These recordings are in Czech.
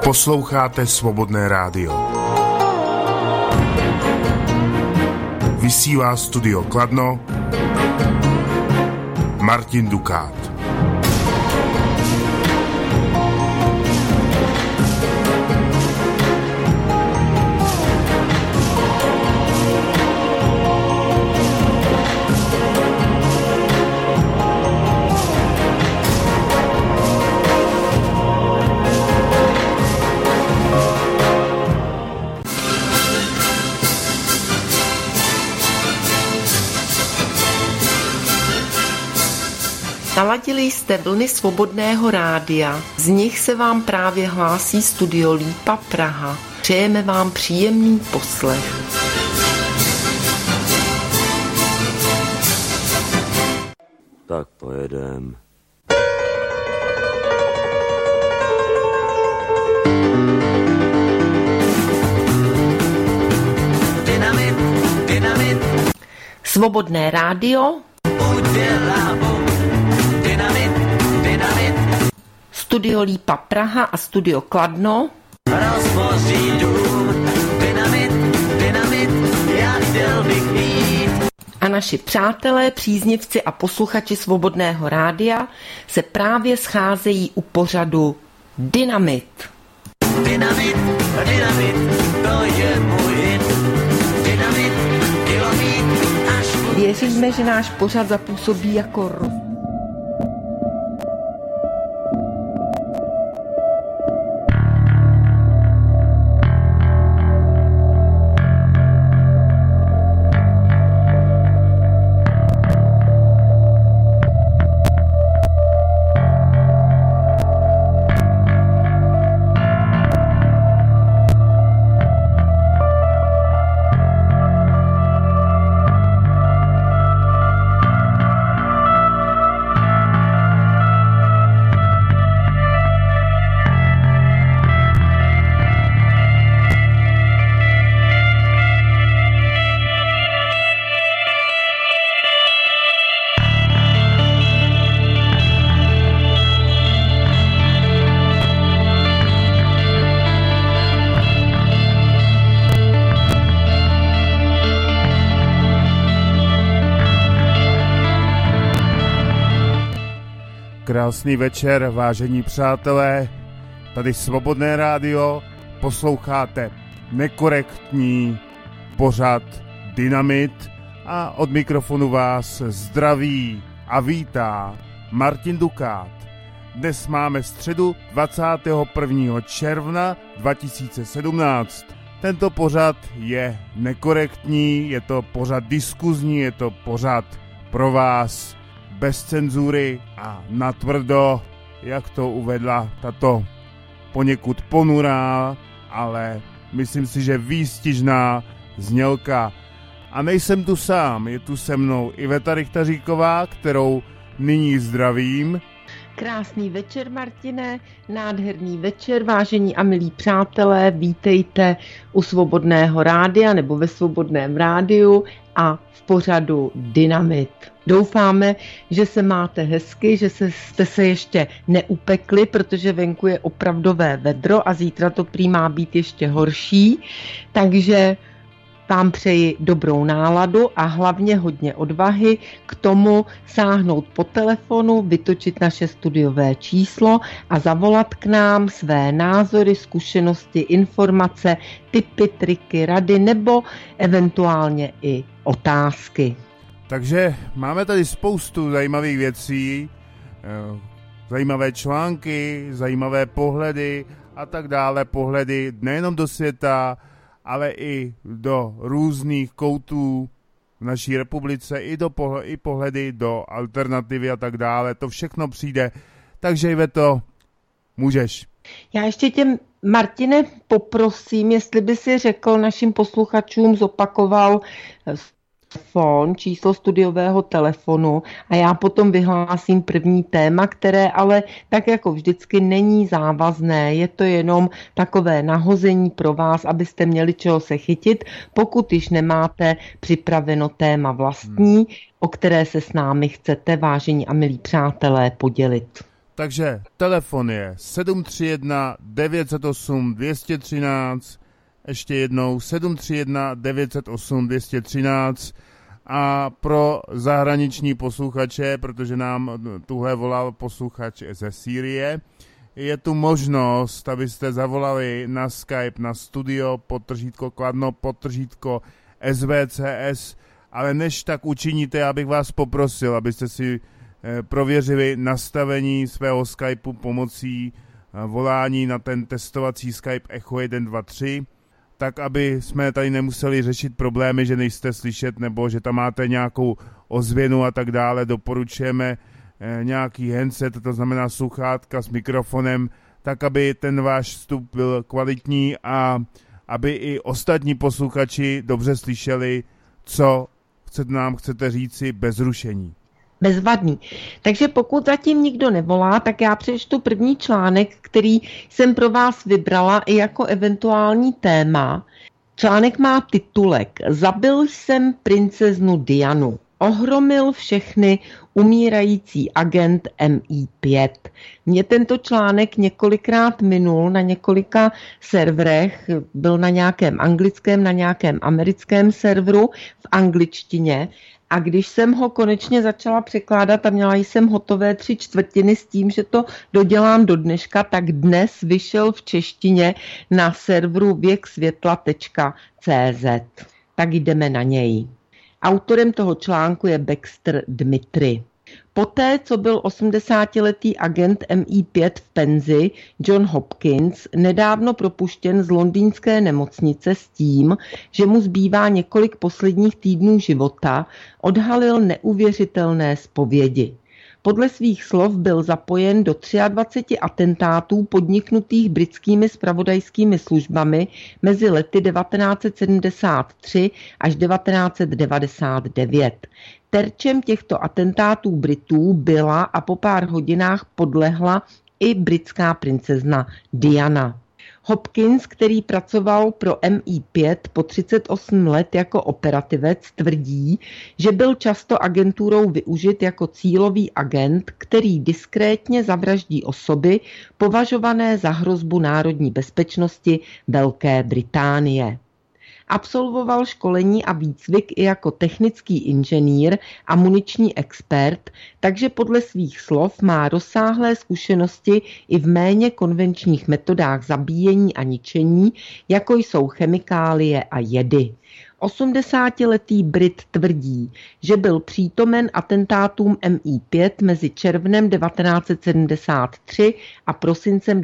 Posloucháte Svobodné rádio. Vysílá Studio Kladno Martin Dukát. Naladili jste vlny Svobodného rádia, z nich se vám právě hlásí Studio Lípa Praha. Přejeme vám příjemný poslech. Tak pojedem. Dynamit, dynamit. Svobodné rádio Studio Lípa Praha a Studio Kladno rozboří dům. Dynamit, dynamit, já chtěl bych mít. A naši přátelé, příznivci a posluchači Svobodného rádia se právě scházejí u pořadu Dynamit. Dynamit, dynamit, to je můj hit. Dynamit, kilomít, až... Věříme, že náš pořad zapůsobí jako Krásný večer, vážení přátelé, tady Svobodné rádio, posloucháte nekorektní pořad Dynamit a od mikrofonu vás zdraví a vítá Martin Dukát. Dnes máme středu 21. června 2017. Tento pořad je nekorektní, je to pořad diskuzní, je to pořad pro vás bez cenzury a natvrdo, jak to uvedla tato poněkud ponurá, ale myslím si, že výstižná znělka. A nejsem tu sám, je tu se mnou Iveta Richtaříková, kterou nyní zdravím. Krásný večer, Martine, nádherný večer, vážení a milí přátelé, vítejte u Svobodného rádia nebo ve Svobodném rádiu a v pořadu Dynamit. Doufáme, že se máte hezky, že jste se ještě neupekli, protože venku je opravdové vedro a zítra to prý má být ještě horší, takže vám přeji dobrou náladu a hlavně hodně odvahy k tomu sáhnout po telefonu, vytočit naše studiové číslo a zavolat k nám své názory, zkušenosti, informace, tipy, triky, rady nebo eventuálně i otázky. Takže máme tady spoustu zajímavých věcí, zajímavé články, zajímavé pohledy a tak dále, pohledy nejenom do světa, ale i do různých koutů v naší republice, i pohledy do alternativy a tak dále. To všechno přijde. Takže Iveto, můžeš. Já ještě tě, Martine, poprosím, jestli by si řekl našim posluchačům, zopakoval číslo studiového telefonu a já potom vyhlásím první téma, které ale tak jako vždycky není závazné, je to jenom takové nahození pro vás, abyste měli čeho se chytit, pokud již nemáte připraveno téma vlastní, o které se s námi chcete, vážení a milí přátelé, podělit. Takže telefon je 731 908 213, ještě jednou 731 908 213 a pro zahraniční posluchače, protože nám tuhle volal posluchač ze Sýrie, je tu možnost, abyste zavolali na Skype na studio _Kladno _SVCS, ale než tak učiníte, já bych vás poprosil, abyste si prověřili nastavení svého Skypeu pomocí volání na ten testovací Skype Echo 123, tak aby jsme tady nemuseli řešit problémy, že nejste slyšet nebo že tam máte nějakou ozvěnu a tak dále. Doporučujeme nějaký headset, to znamená sluchátka s mikrofonem, tak aby ten váš vstup byl kvalitní a aby i ostatní posluchači dobře slyšeli, co nám chcete říci bez rušení. Bezvadný. Takže pokud zatím nikdo nevolá, tak já přečtu první článek, který jsem pro vás vybrala i jako eventuální téma. Článek má titulek Zabil jsem princeznu Dianu. Ohromil všechny umírající agent MI5. Mě tento článek několikrát minul na několika serverech, byl na nějakém anglickém, na nějakém americkém serveru v angličtině. A když jsem ho konečně začala překládat a měla jsem hotové 3/4 s tím, že to dodělám do dneška, tak dnes vyšel v češtině na serveru věksvětla.cz. Tak jdeme na něj. Autorem toho článku je Baxter Dmitry. Poté, co byl 80letý agent MI5 v penzi John Hopkins nedávno propuštěn z londýnské nemocnice s tím, že mu zbývá několik posledních týdnů života, odhalil neuvěřitelné zpovědi. Podle svých slov byl zapojen do 23 atentátů podniknutých britskými zpravodajskými službami mezi lety 1973 až 1999. Terčem těchto atentátů Britů byla a po pár hodinách podlehla i britská princezna Diana. Hopkins, který pracoval pro MI5 po 38 let jako operativec, tvrdí, že byl často agenturou využit jako cílový agent, který diskrétně zavraždí osoby považované za hrozbu národní bezpečnosti Velké Británie. Absolvoval školení a výcvik i jako technický inženýr a muniční expert, takže podle svých slov má rozsáhlé zkušenosti i v méně konvenčních metodách zabíjení a ničení, jako jsou chemikálie a jedy. 80letý Brit tvrdí, že byl přítomen atentátům MI5 mezi červnem 1973 a prosincem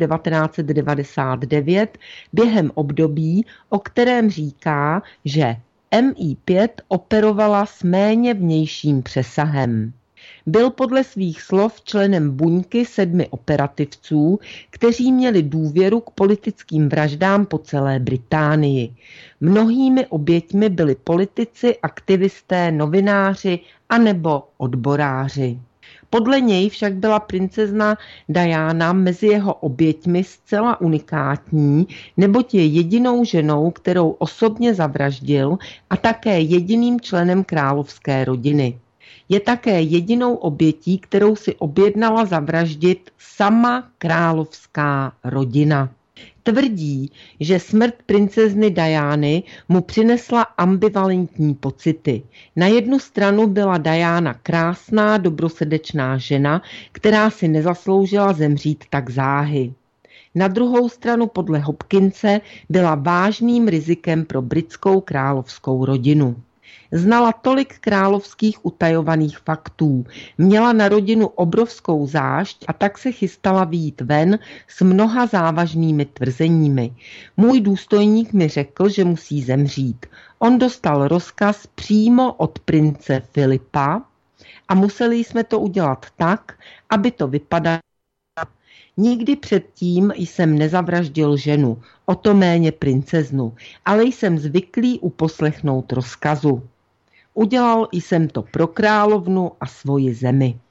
1999 během období, o kterém říká, že MI5 operovala s méně vnějším přesahem. Byl podle svých slov členem buňky 7 operativců, kteří měli důvěru k politickým vraždám po celé Británii. Mnohými oběťmi byli politici, aktivisté, novináři anebo odboráři. Podle něj však byla princezna Diana mezi jeho oběťmi zcela unikátní, neboť je jedinou ženou, kterou osobně zavraždil a také jediným členem královské rodiny. Je také jedinou obětí, kterou si objednala zavraždit sama královská rodina. Tvrdí, že smrt princezny Diany mu přinesla ambivalentní pocity. Na jednu stranu byla Diana krásná, dobrosrdečná žena, která si nezasloužila zemřít tak záhy. Na druhou stranu podle Hopkinse byla vážným rizikem pro britskou královskou rodinu. Znala tolik královských utajovaných faktů, měla na rodinu obrovskou zášť a tak se chystala vyjít ven s mnoha závažnými tvrzeními. Můj důstojník mi řekl, že musí zemřít. On dostal rozkaz přímo od prince Filipa a museli jsme to udělat tak, aby to vypadalo. Nikdy předtím jsem nezavraždil ženu, o to méně princeznu, ale jsem zvyklý uposlechnout rozkazu. Udělal jsem to pro královnu a svoji zemi.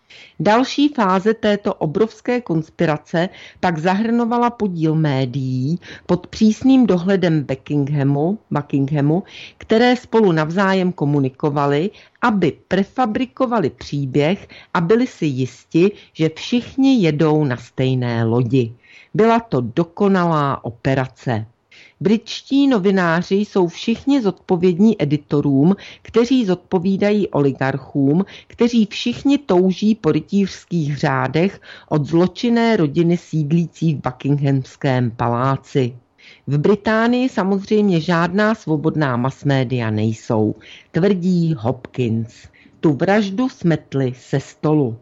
Další fáze této obrovské konspirace pak zahrnovala podíl médií pod přísným dohledem Buckinghamu, které spolu navzájem komunikovaly, aby prefabrikovali příběh a byli si jisti, že všichni jedou na stejné lodi. Byla to dokonalá operace. Britští novináři jsou všichni zodpovědní editorům, kteří zodpovídají oligarchům, kteří všichni touží po rytířských řádech od zločinné rodiny sídlící v Buckinghamském paláci. V Británii samozřejmě žádná svobodná masmédia nejsou, tvrdí Hopkins. Tu vraždu smetli se stolu.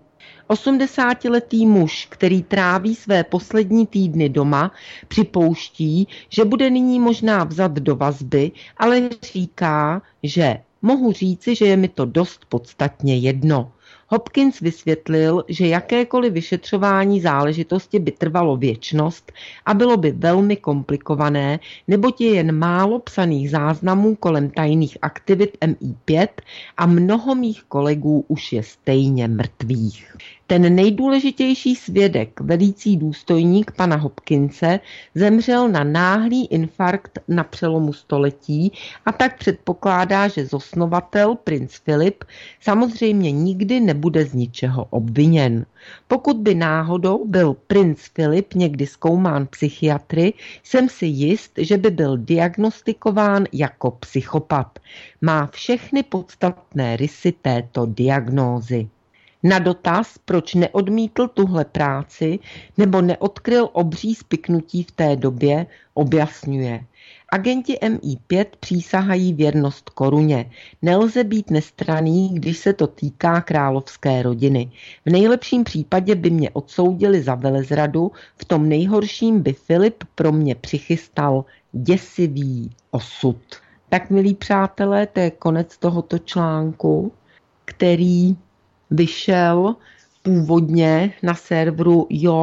80letý muž, který tráví své poslední týdny doma, připouští, že bude nyní možná vzat do vazby, ale říká, že mohu říci, že je mi to dost podstatně jedno. Hopkins vysvětlil, že jakékoliv vyšetřování záležitosti by trvalo věčnost a bylo by velmi komplikované, neboť je jen málo psaných záznamů kolem tajných aktivit MI5 a mnoho mých kolegů už je stejně mrtvých. Ten nejdůležitější svědek, velící důstojník pana Hopkinse, zemřel na náhlý infarkt na přelomu století a tak předpokládá, že zosnovatel, princ Filip, samozřejmě nikdy nebude z ničeho obviněn. Pokud by náhodou byl princ Filip někdy zkoumán psychiatry, jsem si jist, že by byl diagnostikován jako psychopat. Má všechny podstatné rysy této diagnózy. Na dotaz, proč neodmítl tuhle práci nebo neodkryl obří spiknutí v té době, objasňuje. Agenti MI5 přísahají věrnost koruně. Nelze být nestranný, když se to týká královské rodiny. V nejlepším případě by mě odsoudili za velezradu, v tom nejhorším by Filip pro mě přichystal děsivý osud. Tak, milí přátelé, to je konec tohoto článku, který vyšel původně na serveru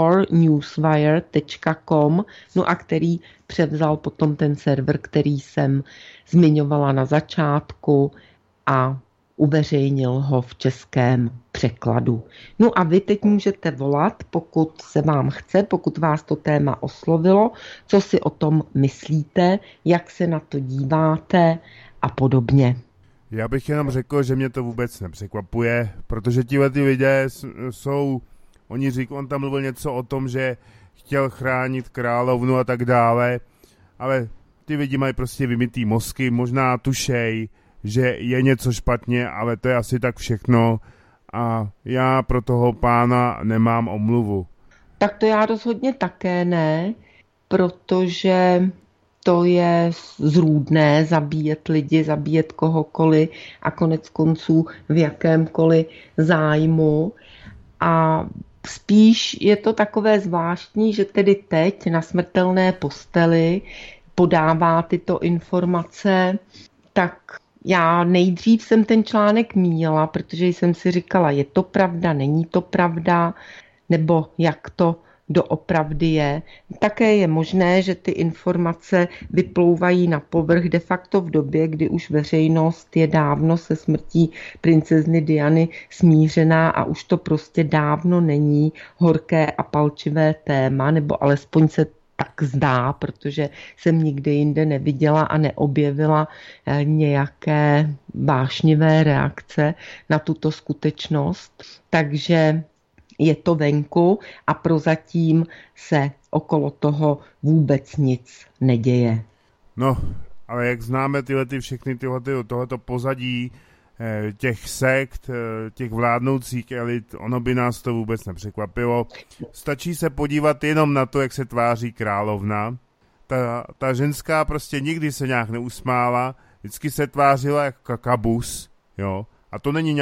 yournewswire.com, no a který převzal potom ten server, který jsem zmiňovala na začátku a uveřejnil ho v českém překladu. No a vy teď můžete volat, pokud se vám chce, pokud vás to téma oslovilo, co si o tom myslíte, jak se na to díváte a podobně. Já bych jenom řekl, že mě to vůbec nepřekvapuje, protože ty lidé jsou, on tam mluvil něco o tom, že chtěl chránit královnu a tak dále, ale ty lidi mají prostě vymytý mozky, možná tušej, že je něco špatně, ale to je asi tak všechno a já pro toho pána nemám omluvu. Tak to já rozhodně také ne, protože to je zrůdné zabíjet lidi, zabíjet kohokoliv a konec konců v jakémkoliv zájmu. A spíš je to takové zvláštní, že tedy teď na smrtelné posteli podává tyto informace, tak já nejdřív jsem ten článek míjela, protože jsem si říkala, je to pravda, není to pravda, nebo jak to doopravdy je. Také je možné, že ty informace vyplouvají na povrch de facto v době, kdy už veřejnost je dávno se smrtí princezny Diany smířená a už to prostě dávno není horké a palčivé téma, nebo alespoň se tak zdá, protože jsem nikde jinde neviděla a neobjevila nějaké vášnivé reakce na tuto skutečnost. Takže je to venku a prozatím se okolo toho vůbec nic neděje. No, ale jak známe všechny tohleto pozadí těch sekt, těch vládnoucích elit, ono by nás to vůbec nepřekvapilo. Stačí se podívat jenom na to, jak se tváří královna. Ta ženská prostě nikdy se nějak neusmála, vždycky se tvářila jako kakabus, jo. A to není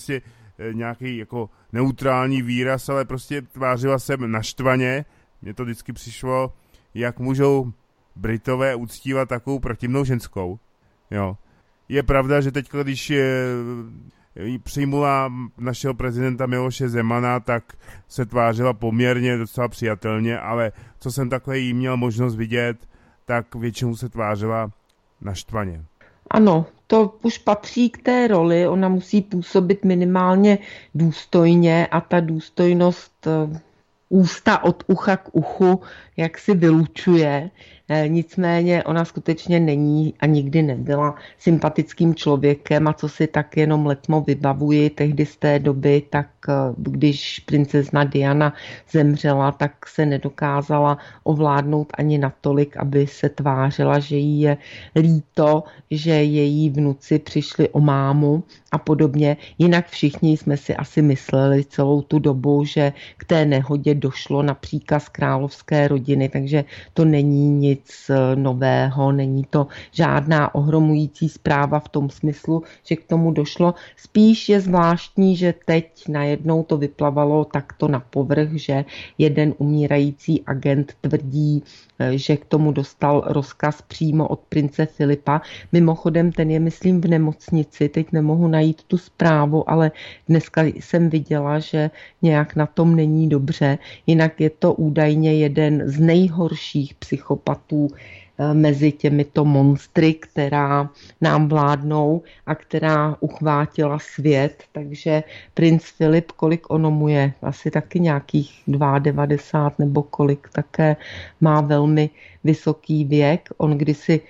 nějaký jako neutrální výraz, ale prostě tvářila se naštvaně. Mně to vždycky přišlo, jak můžou Britové uctívat takovou protivnou ženskou. Jo. Je pravda, že teď, když přijmula našeho prezidenta Miloše Zemana, tak se tvářila poměrně docela přijatelně, ale co jsem takhle jí měl možnost vidět, tak většinou se tvářila naštvaně. Ano, to už patří k té roli, ona musí působit minimálně důstojně a ta důstojnost ústa od ucha k uchu, jak si vylučuje. Nicméně ona skutečně není a nikdy nebyla sympatickým člověkem a co si tak jenom letmo vybavuji tehdy z té doby, tak když princezna Diana zemřela, tak se nedokázala ovládnout ani natolik, aby se tvářila, že jí je líto, že její vnuci přišli o mámu a podobně. Jinak všichni jsme si asi mysleli celou tu dobu, že k té nehodě došlo na příkaz královské rodiny, takže to není nic nového, není to žádná ohromující zpráva v tom smyslu, že k tomu došlo. Spíš je zvláštní, že teď najednou to vyplavalo takto na povrch, že jeden umírající agent tvrdí, že k tomu dostal rozkaz přímo od prince Filipa. Mimochodem, ten je, myslím, v nemocnici, teď nemohu najít tu zprávu, ale dneska jsem viděla, že nějak na tom není dobře. Jinak je to údajně jeden z nejhorších psychopatů mezi těmito monstry, která nám vládnou a která uchvátila svět. Takže princ Filip, kolik ono mu je? Asi taky nějakých 92 nebo kolik, také má velmi vysoký věk. On kdysi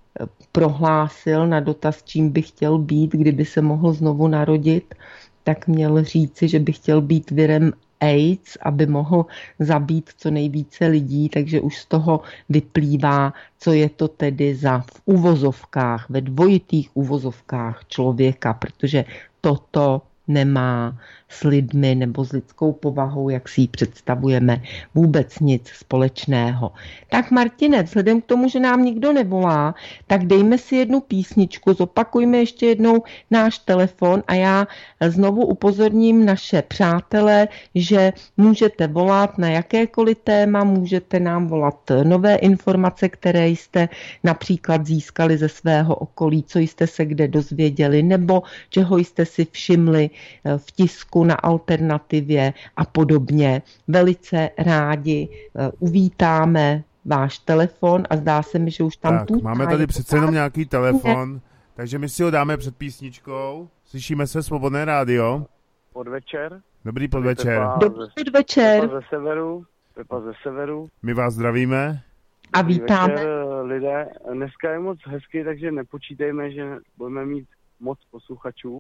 prohlásil na dotaz, čím by chtěl být, kdyby se mohl znovu narodit, tak měl říci, že by chtěl být virem AIDS, aby mohl zabít co nejvíce lidí, takže už z toho vyplývá, co je to tedy za v uvozovkách, ve dvojitých uvozovkách člověka, protože toto nemá s lidmi nebo s lidskou povahou, jak si ji představujeme, vůbec nic společného. Tak Martine, vzhledem k tomu, že nám nikdo nevolá, tak dejme si jednu písničku, zopakujme ještě jednou náš telefon a já znovu upozorním naše přátele, že můžete volat na jakékoliv téma, můžete nám volat nové informace, které jste například získali ze svého okolí, co jste se kde dozvěděli, nebo čeho jste si všimli v tisku na Alternativě a podobně. Velice rádi uvítáme váš telefon a zdá se mi, že už tam tak, máme tady přece jenom nějaký telefon, takže my si ho dáme před písničkou. Slyšíme se, Svobodné rádio. Podvečer. Dobrý podvečer. Dobrý podvečer. Pepa ze severu. My vás zdravíme. A vítáme. Večer, lidé. Dneska je moc hezky, takže nepočítejme, že budeme mít moc posluchačů,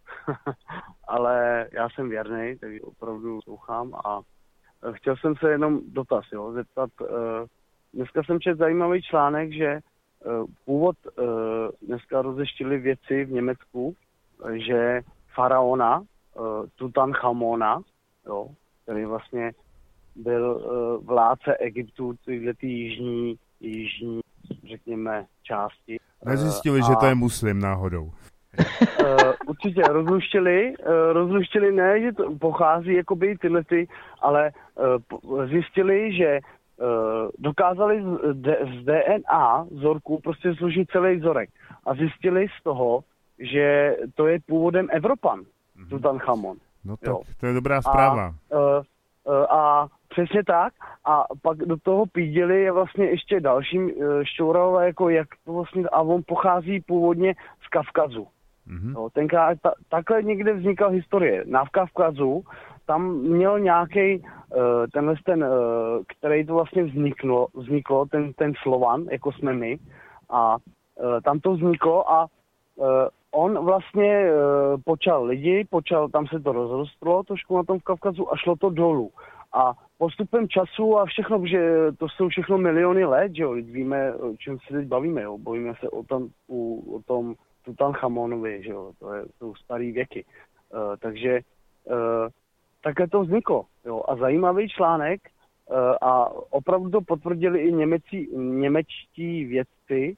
ale já jsem věrnej, takže opravdu poslouchám a chtěl jsem se jenom zeptat. Dneska jsem četl zajímavý článek, že původ dneska rozeštili vědci v Německu, že faraona Tutanchamona, který vlastně byl vládce Egyptu, tyhle jižní, řekněme, části. Nezjistili, že to je muslim náhodou. Určitě rozluštili, ne, že to pochází jakoby tyhle, ale zjistili, že dokázali z DNA vzorku prostě složit celý vzorek a zjistili z toho, že to je původem Evropan, Tutanchamon. No tak to je dobrá zpráva. A přesně tak. A pak do toho píděli je vlastně ještě dalším šťourava, jako jak to vlastně, a on pochází původně z Kavkazu. No, tenkrát takhle někde vznikla historie. Na Kavkazu tam měl nějaký který to vlastně vzniklo ten Slovan, jako jsme my, a tam to vzniklo a on vlastně počal lidi, tam se to rozrostlo trošku na tom v Kavkazu a šlo to dolů. A postupem času a všechno, že to jsou všechno miliony let, že jo, víme, o čem se teď bavíme, jo, bavíme se o tom Tutanchamonovi, že jo, to starý věky. Takže takhle to vzniklo, jo, a zajímavý článek a opravdu to potvrdili i němečtí vědci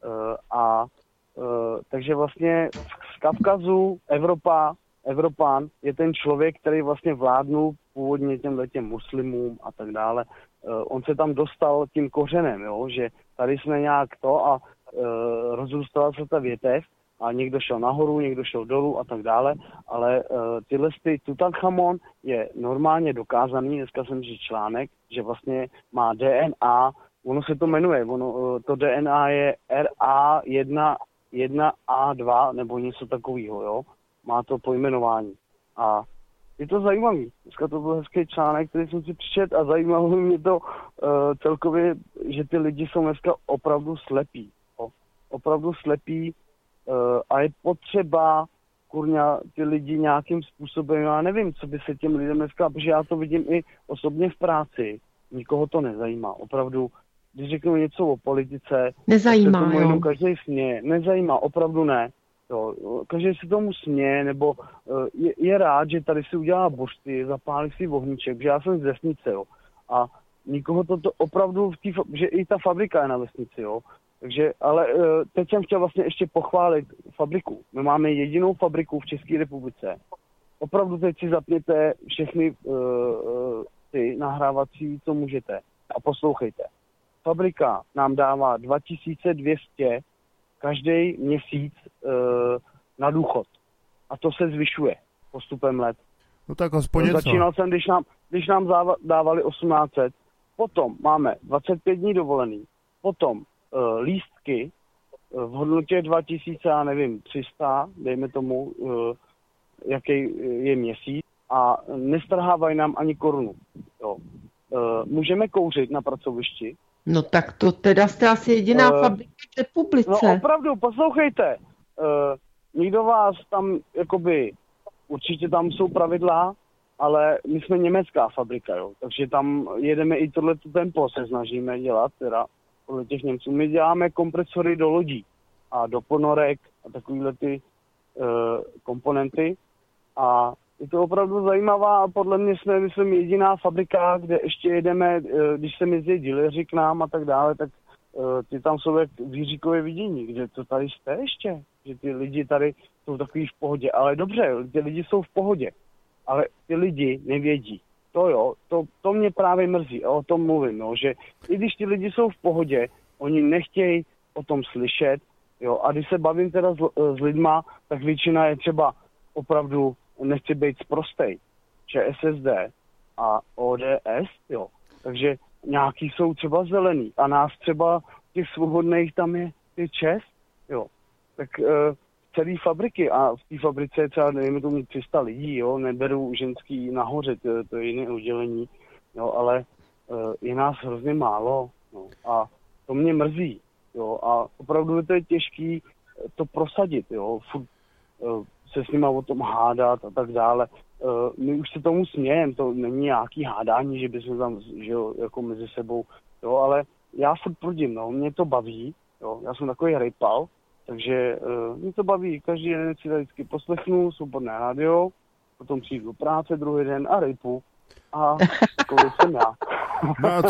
takže vlastně z Kavkazu Evropán je ten člověk, který vlastně vládnul původně těm muslimům a tak dále. On se tam dostal tím kořenem, jo, že tady jsme nějak to a rozrůstala se ta větev a někdo šel nahoru, někdo šel dolů a tak dále, ale Tutanchamon je normálně dokázaný, dneska jsem říct článek, že vlastně má DNA, ono se to jmenuje, to DNA je RA1 1A2 nebo něco takového, jo. Má to pojmenování. A je to zajímavý. Dneska to byl hezký článek, který jsem si přečet a zajímalo mě to celkově, že ty lidi jsou dneska opravdu slepí. Jo. Opravdu slepí a je potřeba kurňa ty lidi nějakým způsobem, já nevím, co by se těm lidem dneska, protože já to vidím i osobně v práci, nikoho to nezajímá. Opravdu, když řeknu něco o politice, nezajímá, tak se tomu jo. jenom každý směje. Nezajímá, opravdu ne. Jo, každý se tomu směje, nebo je rád, že tady si udělá bořty, zapálí si ohníček, protože já jsem z vesnice, jo. A nikoho to opravdu, že i ta fabrika je na vesnici, jo. Takže, ale teď jsem chtěl vlastně ještě pochválit fabriku. My máme jedinou fabriku v České republice. Opravdu teď si zapněte všechny ty nahrávací, co můžete. A poslouchejte. Fabrika nám dává 2200 každý měsíc na důchod. A to se zvyšuje postupem let. No tak aspoň něco. Začínal jsem, když nám dávali 1800, potom máme 25 dní dovolený, potom lístky v hodnotě 2300, dejme tomu, jaký je měsíc, a nestrhávají nám ani korunu. Jo. Můžeme kouřit na pracovišti. No tak to teda jste asi jediná fabrika v republice. No opravdu, poslouchejte. Nikdo vás tam, jakoby, určitě tam jsou pravidla, ale my jsme německá fabrika, jo. Takže tam jedeme i tohleto tempo, se snažíme dělat, teda podle těch Němců. My děláme kompresory do lodí a do ponorek a takovýhle ty komponenty. A je to opravdu zajímavá a podle mě jsme, myslím, jediná fabrika, kde ještě jedeme, když se jezdí dealeři k nám a tak dále, tak ty tam jsou jak v Jiříkově vidění, kde to tady jste ještě, že ty lidi tady jsou takový v pohodě. Ale dobře, ty lidi jsou v pohodě, ale ty lidi nevědí. To jo, to mě právě mrzí a o tom mluvím, no, že i když ty lidi jsou v pohodě, oni nechtějí o tom slyšet, jo, a když se bavím teda s lidma, tak většina je třeba opravdu nechci být sprostej. ČSSD a ODS, jo. Takže nějaký jsou třeba zelený a nás třeba těch svobodných tam je ČES, jo. Tak celý fabriky a v té fabrice je třeba, dejme tomu 300 lidí, jo, neberu ženský nahoře, to je jiné oddělení, jo, ale je nás hrozně málo, no, a to mě mrzí, jo, a opravdu to je těžký to prosadit, jo, furt se s nima o tom hádat a tak dále. My už se tomu smějeme, to není nějaký hádání, že bychom tam, že jo, jako mezi sebou, jo, ale já furt prudím, no, mě to baví, jo, já jsem takový rejpal, takže mě to baví, každý den si tady vždycky poslechnu Svobodné rádio, potom přijdu do práce druhý den a rejpu a takový jsem já. No a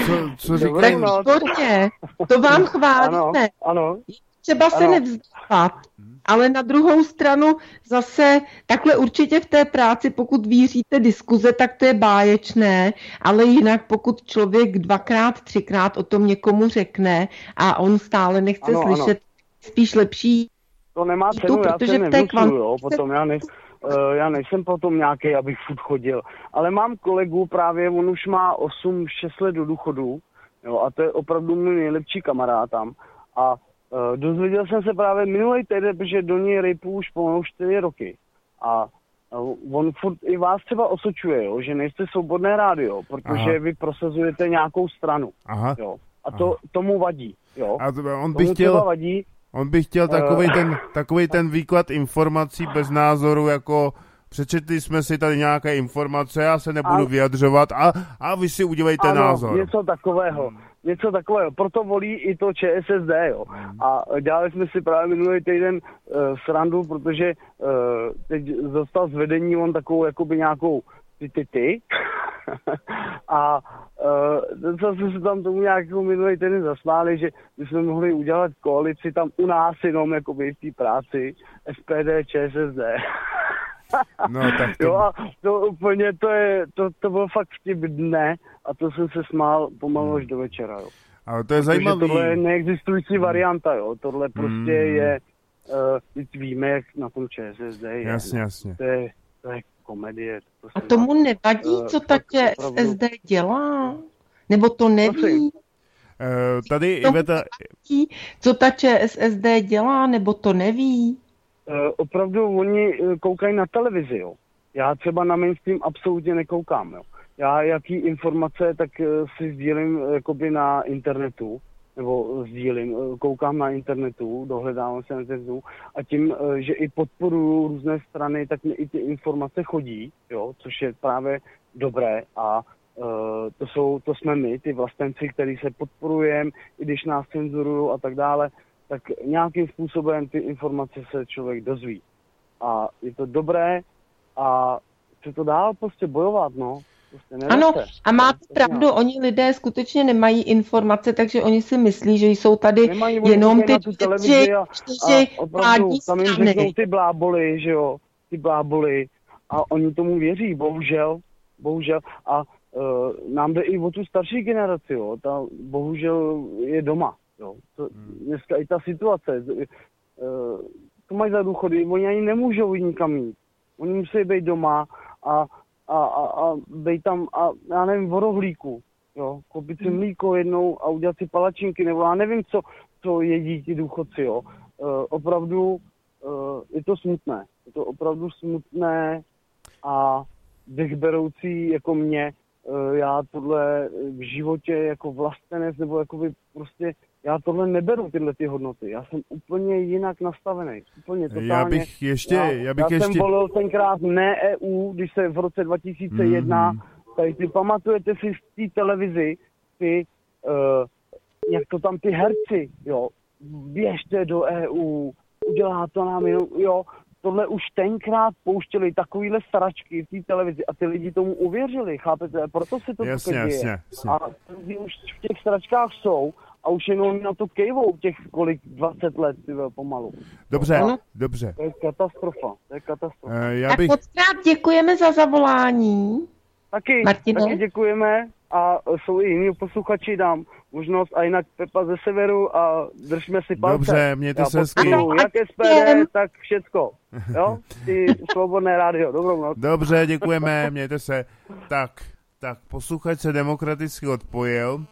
co říkáš? Tak výborně, to vám chválíme. Ano. Třeba se nevzdávat, ale na druhou stranu zase takhle určitě v té práci, pokud víříte diskuze, tak to je báječné, ale jinak pokud člověk 2x, 3x o tom někomu řekne a on stále nechce slyšet, spíš lepší. To nemá cenu, já se nevnucuju, jo, potom já nejsem potom nějaký, abych furt chodil, ale mám kolegu právě, on už má 8-6 let do důchodu, jo, a to je opravdu můj nejlepší kamarád tam a dozvěděl jsem se právě minulý týden, protože do něj rejpu už pomalu 4 roky. A on furt i vás třeba osočuje, jo, že nejste Svobodné rádio, protože vy prosazujete nějakou stranu. Aha. Jo. A tomu vadí. Jo. A on by chtěl takovej ten výklad informací bez názoru, jako přečetli jsme si tady nějaké informace, já se nebudu vyjadřovat a vy si udělejte názor. Něco takového. Proto volí i to ČSSD, jo. A dělali jsme si právě minulý týden srandu, protože teď dostal z vedení on takovou jakoby nějakou ty. A jsme se tam tomu nějakou minulý týden zasmáli, že bychom mohli udělat koalici tam u nás jenom jakoby v té práci SPD, ČSSD. No, tak to... Jo, a to úplně, to bylo fakt vtip dne a to jsem se smál pomalu až do večera, jo. Ale to je zajímavý. Tohle je neexistující varianta, jo. Tohle prostě je, víme, jak na tom ČSSD je. Jasně. To je komedie. A tomu nevadí, co ta ČSSD dělá? Nebo to neví? Tady Iveta... Co ta ČSSD dělá, nebo to neví? Opravdu oni koukají na televizi, jo. Já třeba na mainstream absolutně nekoukám, jo. Já jaký informace, tak si sdílím jakoby na internetu, nebo koukám na internetu, dohledávám se na internetu a tím, že i podporuju různé strany, tak mi i ty informace chodí, jo, což je právě dobré a to jsme my, ty vlastenci, který se podporujeme, i když nás cenzurují a tak dále, tak nějakým způsobem ty informace se člověk dozví. A je to dobré a chce to dál prostě bojovat, no. Prostě ano, a máte pravdu, oni lidé skutečně nemají informace, takže oni si myslí, že jsou tady jenom ty čtyři vládní tam jim řeknou ty bláboli, že jo, ty bláboli a oni tomu věří, bohužel a nám jde i o tu starší generaci, jo, ta bohužel je doma, jo, dneska i ta situace, to mají za důchody, oni ani nemůžou jít nikam jít, oni musí být doma a bej tam a já nevím, v rohlíku, jo, koupit si mlíko jednou a udělat si palačinky, nebo já nevím, co jedí ti důchodci, jo. Opravdu je to smutné, a dechberoucí jako mě, já tohle v životě jako vlastenec, nebo jakoby prostě, já tohle neberu, tyhle ty hodnoty. Já jsem úplně jinak nastavený. Úplně totálně. Já jsem volil tenkrát ne EU, když se v roce 2001, tady ty pamatujete si z té televizi, jak to tam ty herci, jo, běžte do EU, udělá to nám jenom, jo, tohle už tenkrát pouštěli takovýhle sračky v té televizi a ty lidi tomu uvěřili, chápete? Proto se to děje. A lidi už v těch sračkách jsou a už jenom na to kejvou těch 20 let, pomalu. Dobře. To je katastrofa. Tak moc krát děkujeme za zavolání. Taky děkujeme a jsou i jiní posluchači, dám možnost a jinak Pepa ze severu a držme si palce. Dobře, mějte se hezky. Jak SPD, tak všecko. Jo? Ty Svobodné rádio. Dobrou noc. Dobře, děkujeme, mějte se. Tak posluchač se demokraticky odpojil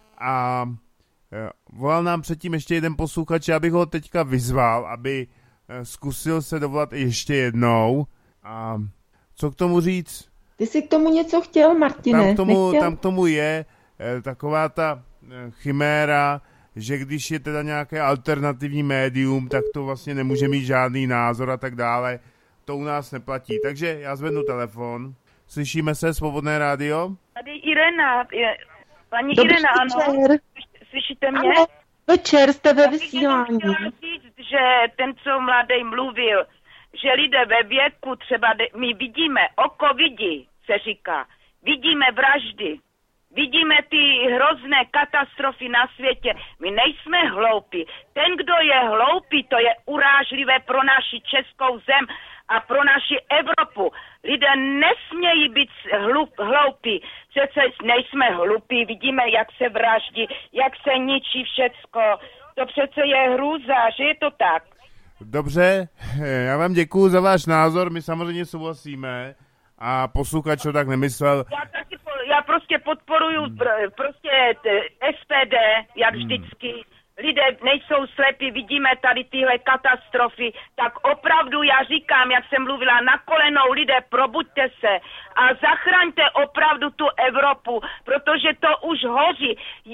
a volal nám předtím ještě jeden posluchač, já bych ho teďka vyzval, aby zkusil se dovolat ještě jednou. A co k tomu říct? Ty jsi k tomu něco chtěl, Martine? Tam k tomu je taková ta chiméra, že když je teda nějaké alternativní médium, tak to vlastně nemůže mít žádný názor a tak dále. To u nás neplatí. Takže já zvednu telefon. Slyšíme se, Svobodné rádio? Tady Irena, paní Irena, ano. Slyšíte mě? Ano, večer jste ve vysílání. Já chtěla říct, že ten, co mladý mluvil, že lidé ve věku třeba, my vidíme, oko vidí, se říká, vidíme vraždy, vidíme ty hrozné katastrofy na světě, my nejsme hloupí. Ten, kdo je hloupý, to je urážlivé pro naši českou zem a pro naši Evropu. Lidé nesmějí být hloupí, přece nejsme hloupí, vidíme, jak se vraždí, jak se ničí všecko, to přece je hrůza, že je to tak. Dobře, já vám děkuju za váš názor, my samozřejmě souhlasíme a posluchač to tak nemyslel. Já prostě podporuju prostě SPD, jak vždycky. Lidé nejsou slepí, vidíme tady tyhle katastrofy, tak opravdu já říkám, jak jsem mluvila, na kolenou lidé, probuďte se a zachraňte opravdu tu Evropu, protože to už hoří.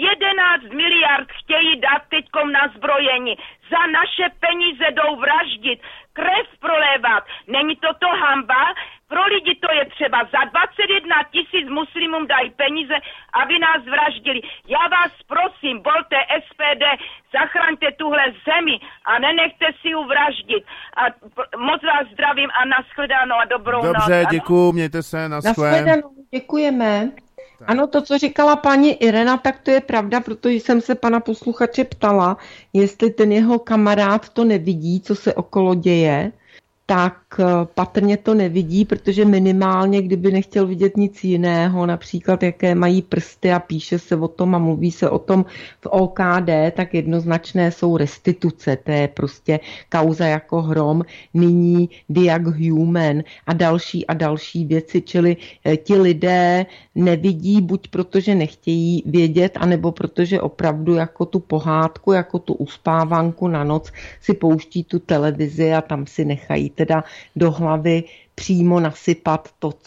11 miliard chtějí dát teďkom na zbrojení, za naše peníze jdou vraždit, krev prolévat, není to hanba? Pro lidi to je třeba, za 21 000 muslimům dají peníze, aby nás vraždili. Já vás prosím, volte SPD, zachraňte tuhle zemi a nenechte si ji vraždit. A moc vás zdravím a nashledanou a dobrou noc. Dobře, děkuju, mějte se, nashledanou, děkujeme. Tak. Ano, to, co říkala paní Irena, tak to je pravda, protože jsem se pana posluchače ptala, jestli ten jeho kamarád to nevidí, co se okolo děje, tak patrně to nevidí, protože minimálně, kdyby nechtěl vidět nic jiného, například jaké mají prsty a píše se o tom a mluví se o tom v OKD, tak jednoznačné jsou restituce. To je prostě kauza jako hrom, nyní Diag Human a další věci, čili ti lidé nevidí, buď protože nechtějí vědět, anebo protože opravdu jako tu pohádku, jako tu uspávanku na noc si pouští tu televizi a tam si nechají teda do hlavy přímo nasypat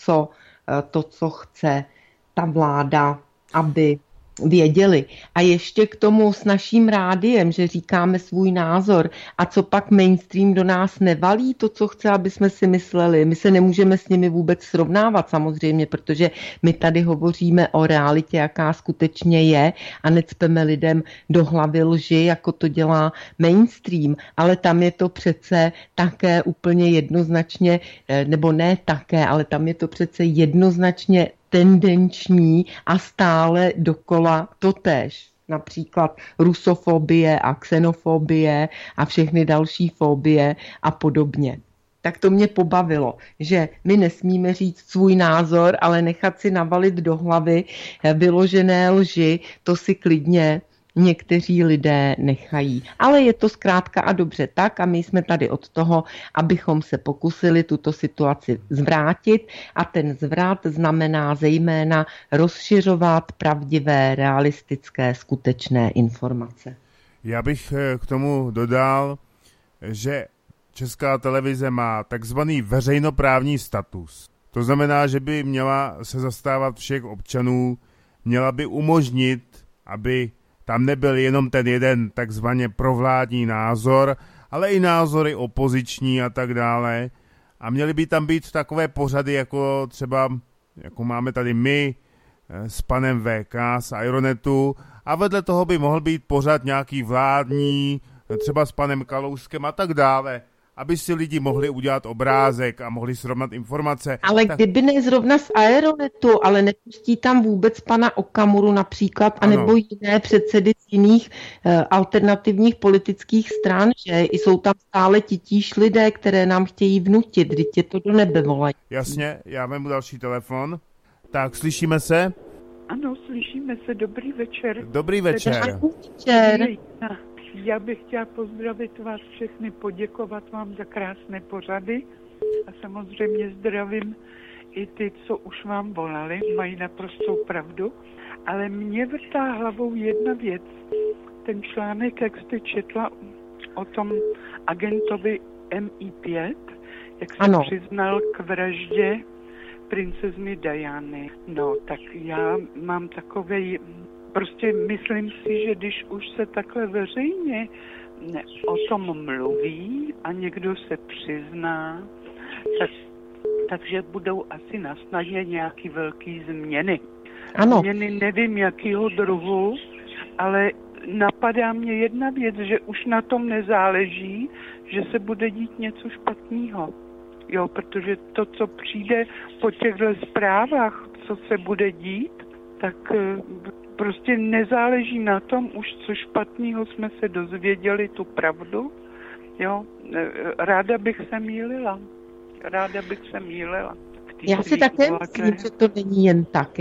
to, co chce ta vláda, aby věděli. A ještě k tomu s naším rádiem, že říkáme svůj názor a co pak mainstream do nás nevalí to, co chce, aby jsme si mysleli. My se nemůžeme s nimi vůbec srovnávat samozřejmě, protože my tady hovoříme o realitě, jaká skutečně je a necpeme lidem do hlavy lži, jako to dělá mainstream, ale tam je to přece také úplně jednoznačně, nebo ne také, ale tam je to přece jednoznačně tendenční a stále dokola totéž. Například rusofobie a xenofobie a všechny další fobie a podobně. Tak to mě pobavilo, že my nesmíme říct svůj názor, ale nechat si navalit do hlavy vyložené lži, to si klidně někteří lidé nechají. Ale je to zkrátka a dobře tak a my jsme tady od toho, abychom se pokusili tuto situaci zvrátit a ten zvrat znamená zejména rozšiřovat pravdivé, realistické, skutečné informace. Já bych k tomu dodal, že Česká televize má takzvaný veřejnoprávní status. To znamená, že by měla se zastávat všech občanů, měla by umožnit, aby tam nebyl jenom ten jeden takzvaně provládní názor, ale i názory opoziční a tak dále. A měly by tam být takové pořady, jako třeba, jako máme tady my s panem VK z Ironetu. A vedle toho by mohl být pořad nějaký vládní, třeba s panem Kalouskem a tak dále, aby si lidi mohli udělat obrázek a mohli srovnat informace. Ale tak kdyby ne zrovna z Aeronetu, ale nepustí tam vůbec pana Okamuru například, anebo jiné předsedy z jiných alternativních politických stran, že jsou tam stále titíž lidé, které nám chtějí vnutit, když je to do nebe volají. Jasně, já vemu další telefon. Tak, slyšíme se? Ano, slyšíme se, dobrý večer. Dobrý večer. Já bych chtěla pozdravit vás všechny, poděkovat vám za krásné pořady a samozřejmě zdravím i ty, co už vám volali, mají naprostou pravdu, ale mě vrtá hlavou jedna věc. Ten článek, jak jste četla o tom agentovi MI5, jak se přiznal k vraždě princezny Diany. No, tak já mám takovej... Prostě myslím si, že když už se takhle veřejně o tom mluví a někdo se přizná, takže budou asi na snadě nějaký velký změny. Ano. Změny nevím jakýho druhu, ale napadá mě jedna věc, že už na tom nezáleží, že se bude dít něco špatného. Jo, protože to, co přijde po těchto zprávách, co se bude dít, tak prostě nezáleží na tom už, co špatného jsme se dozvěděli, tu pravdu. Jo, ráda bych se mýlila. Já si také myslím, že to není jen tak.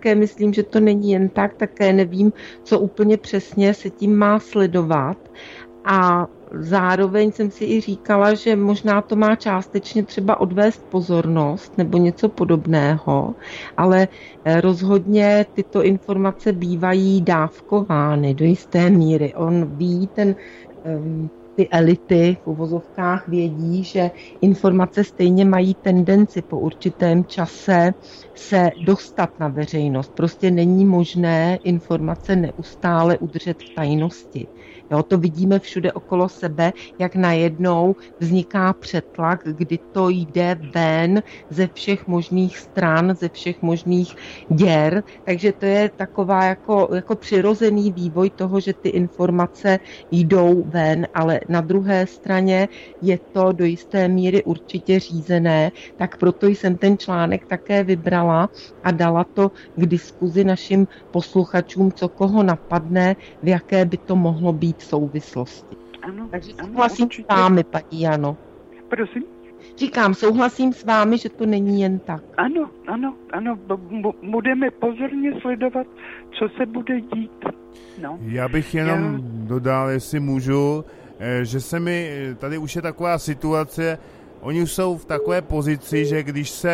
Také nevím, co úplně přesně se tím má sledovat. A zároveň jsem si i říkala, že možná to má částečně třeba odvést pozornost nebo něco podobného, ale rozhodně tyto informace bývají dávkovány do jisté míry. On ví, ty elity v uvozovkách vědí, že informace stejně mají tendenci po určitém čase se dostat na veřejnost. Prostě není možné informace neustále udržet v tajnosti. Jo, to vidíme všude okolo sebe, jak najednou vzniká přetlak, kdy to jde ven ze všech možných stran, ze všech možných děr. Takže to je taková jako přirozený vývoj toho, že ty informace jdou ven, ale na druhé straně je to do jisté míry určitě řízené, tak proto jsem ten článek také vybrala a dala to k diskuzi našim posluchačům, co koho napadne, v jaké by to mohlo být souvislosti. Ano, takže souhlasím s vámi, paní Jano. Prosím? Říkám, souhlasím s vámi, že to není jen tak. Ano, budeme pozorně sledovat, co se bude dít. No. Já bych jenom dodal, jestli můžu, že se mi, tady už je taková situace, oni už jsou v takové pozici, že když se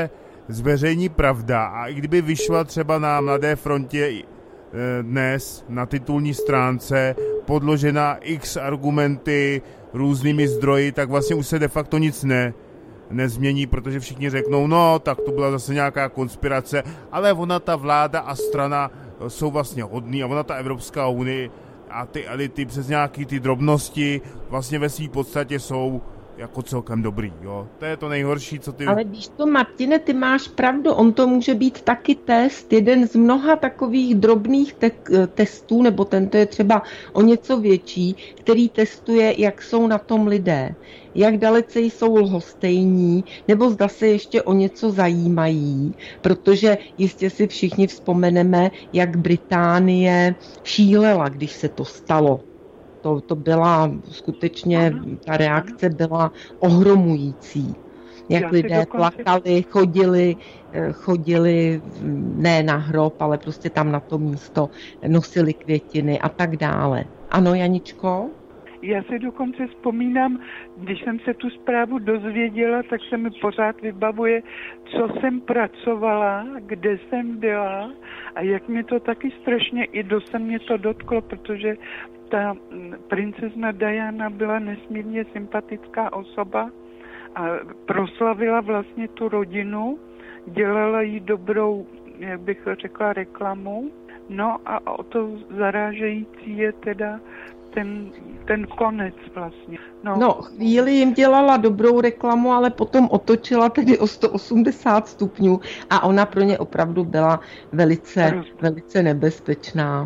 zveřejní pravda a i kdyby vyšla třeba na Mladé frontě dnes na titulní stránce podložena x argumenty různými zdroji, tak vlastně už se de facto nic nezmění, protože všichni řeknou, no, tak to byla zase nějaká konspirace, ale ona ta vláda a strana jsou vlastně hodný a ona ta Evropská unie a ty elity přes nějaký ty drobnosti vlastně ve své podstatě jsou jako celkem dobrý, jo. To je to nejhorší, co ty... Ale víš to, Martine, ty máš pravdu, on to může být taky test, jeden z mnoha takových drobných testů, nebo tento je třeba o něco větší, který testuje, jak jsou na tom lidé, jak dalece jsou lhostejní, nebo zda se ještě o něco zajímají, protože jistě si všichni vzpomeneme, jak Británie šílela, když se to stalo. To byla skutečně, ta reakce byla ohromující. Jak lidé plakali, chodili ne na hrob, ale prostě tam na to místo nosili květiny a tak dále. Ano, Janičko? Já si dokonce vzpomínám, když jsem se tu zprávu dozvěděla, tak se mi pořád vybavuje, co jsem pracovala, kde jsem byla a jak mě to taky strašně i se mě to dotklo, protože ta princezna Diana byla nesmírně sympatická osoba a proslavila vlastně tu rodinu, dělala jí dobrou, jak bych řekla, reklamu. No a o to zarážející je teda ten konec vlastně. No, chvíli jim dělala dobrou reklamu, ale potom otočila tedy o 180 stupňů a ona pro ně opravdu byla velice nebezpečná.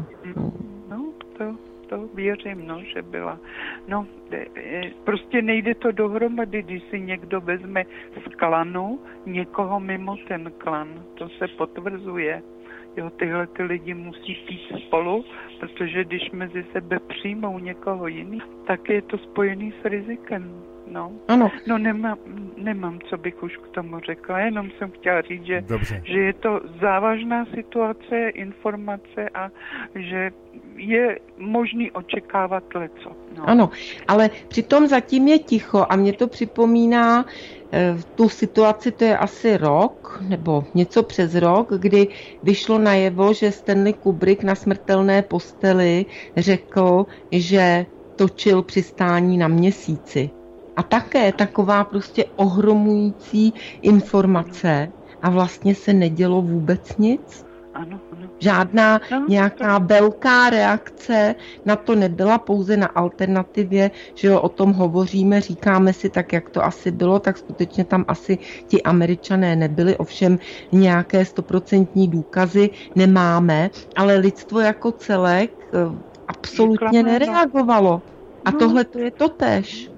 To věřím, že byla. No, prostě nejde to dohromady, když si někdo vezme z klanu někoho mimo ten klan. To se potvrzuje. Jo, tyhle ty lidi musí pít spolu, protože když mezi sebe přijmou někoho jiný, tak je to spojený s rizikem. No, ano. No nemám, co bych už k tomu řekla, jenom jsem chtěla říct, že je to závažná situace, informace a že je možný očekávat leco. No. Ano, ale přitom zatím je ticho a mě to připomíná tu situaci, to je asi rok, nebo něco přes rok, kdy vyšlo najevo, že Stanley Kubrick na smrtelné posteli řekl, že točil Přistání na měsíci. A také taková prostě ohromující informace a vlastně se nedělo vůbec nic. Ano. Žádná nějaká velká reakce na to nebyla, pouze na Alternativě, že o tom hovoříme, říkáme si tak, jak to asi bylo, tak skutečně tam asi ti Američané nebyli, ovšem nějaké 100% důkazy nemáme, ale lidstvo jako celek absolutně nereagovalo. A tohle to je totéž.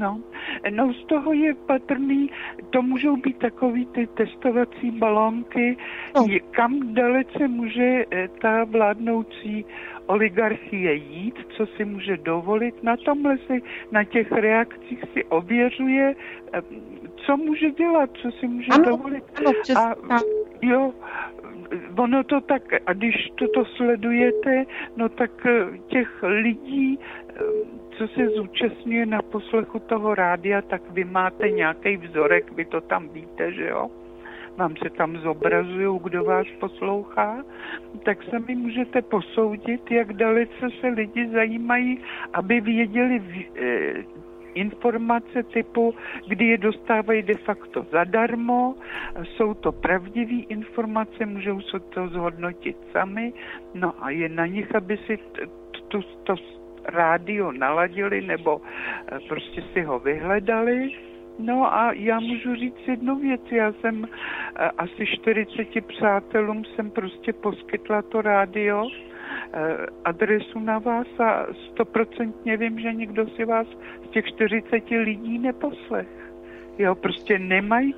No, z toho je patrný, to můžou být takový ty testovací balónky, kam dalece může ta vládnoucí oligarchie jít, co si může dovolit. Na tomhle si, na těch reakcích si ověřuje, co může dělat, co si může dovolit. Ano, jo, ono to tak, a když toto sledujete, no tak těch lidí, co se zúčastňuje na poslechu toho rádia, tak vy máte nějaký vzorek, vy to tam víte, že jo? Vám se tam zobrazují, kdo vás poslouchá, tak sami můžete posoudit, jak dalece se lidi zajímají, aby věděli informace typu, kdy je dostávají de facto zadarmo, jsou to pravdivé informace, můžou se to zhodnotit sami, no a je na nich, aby si to rádio naladili nebo prostě si ho vyhledali. No a já můžu říct jednu věc, já jsem asi 40 přátelům jsem prostě poskytla to rádio, adresu na vás a 100% vím, že nikdo si vás z těch 40 lidí neposlech. Jo, prostě nemají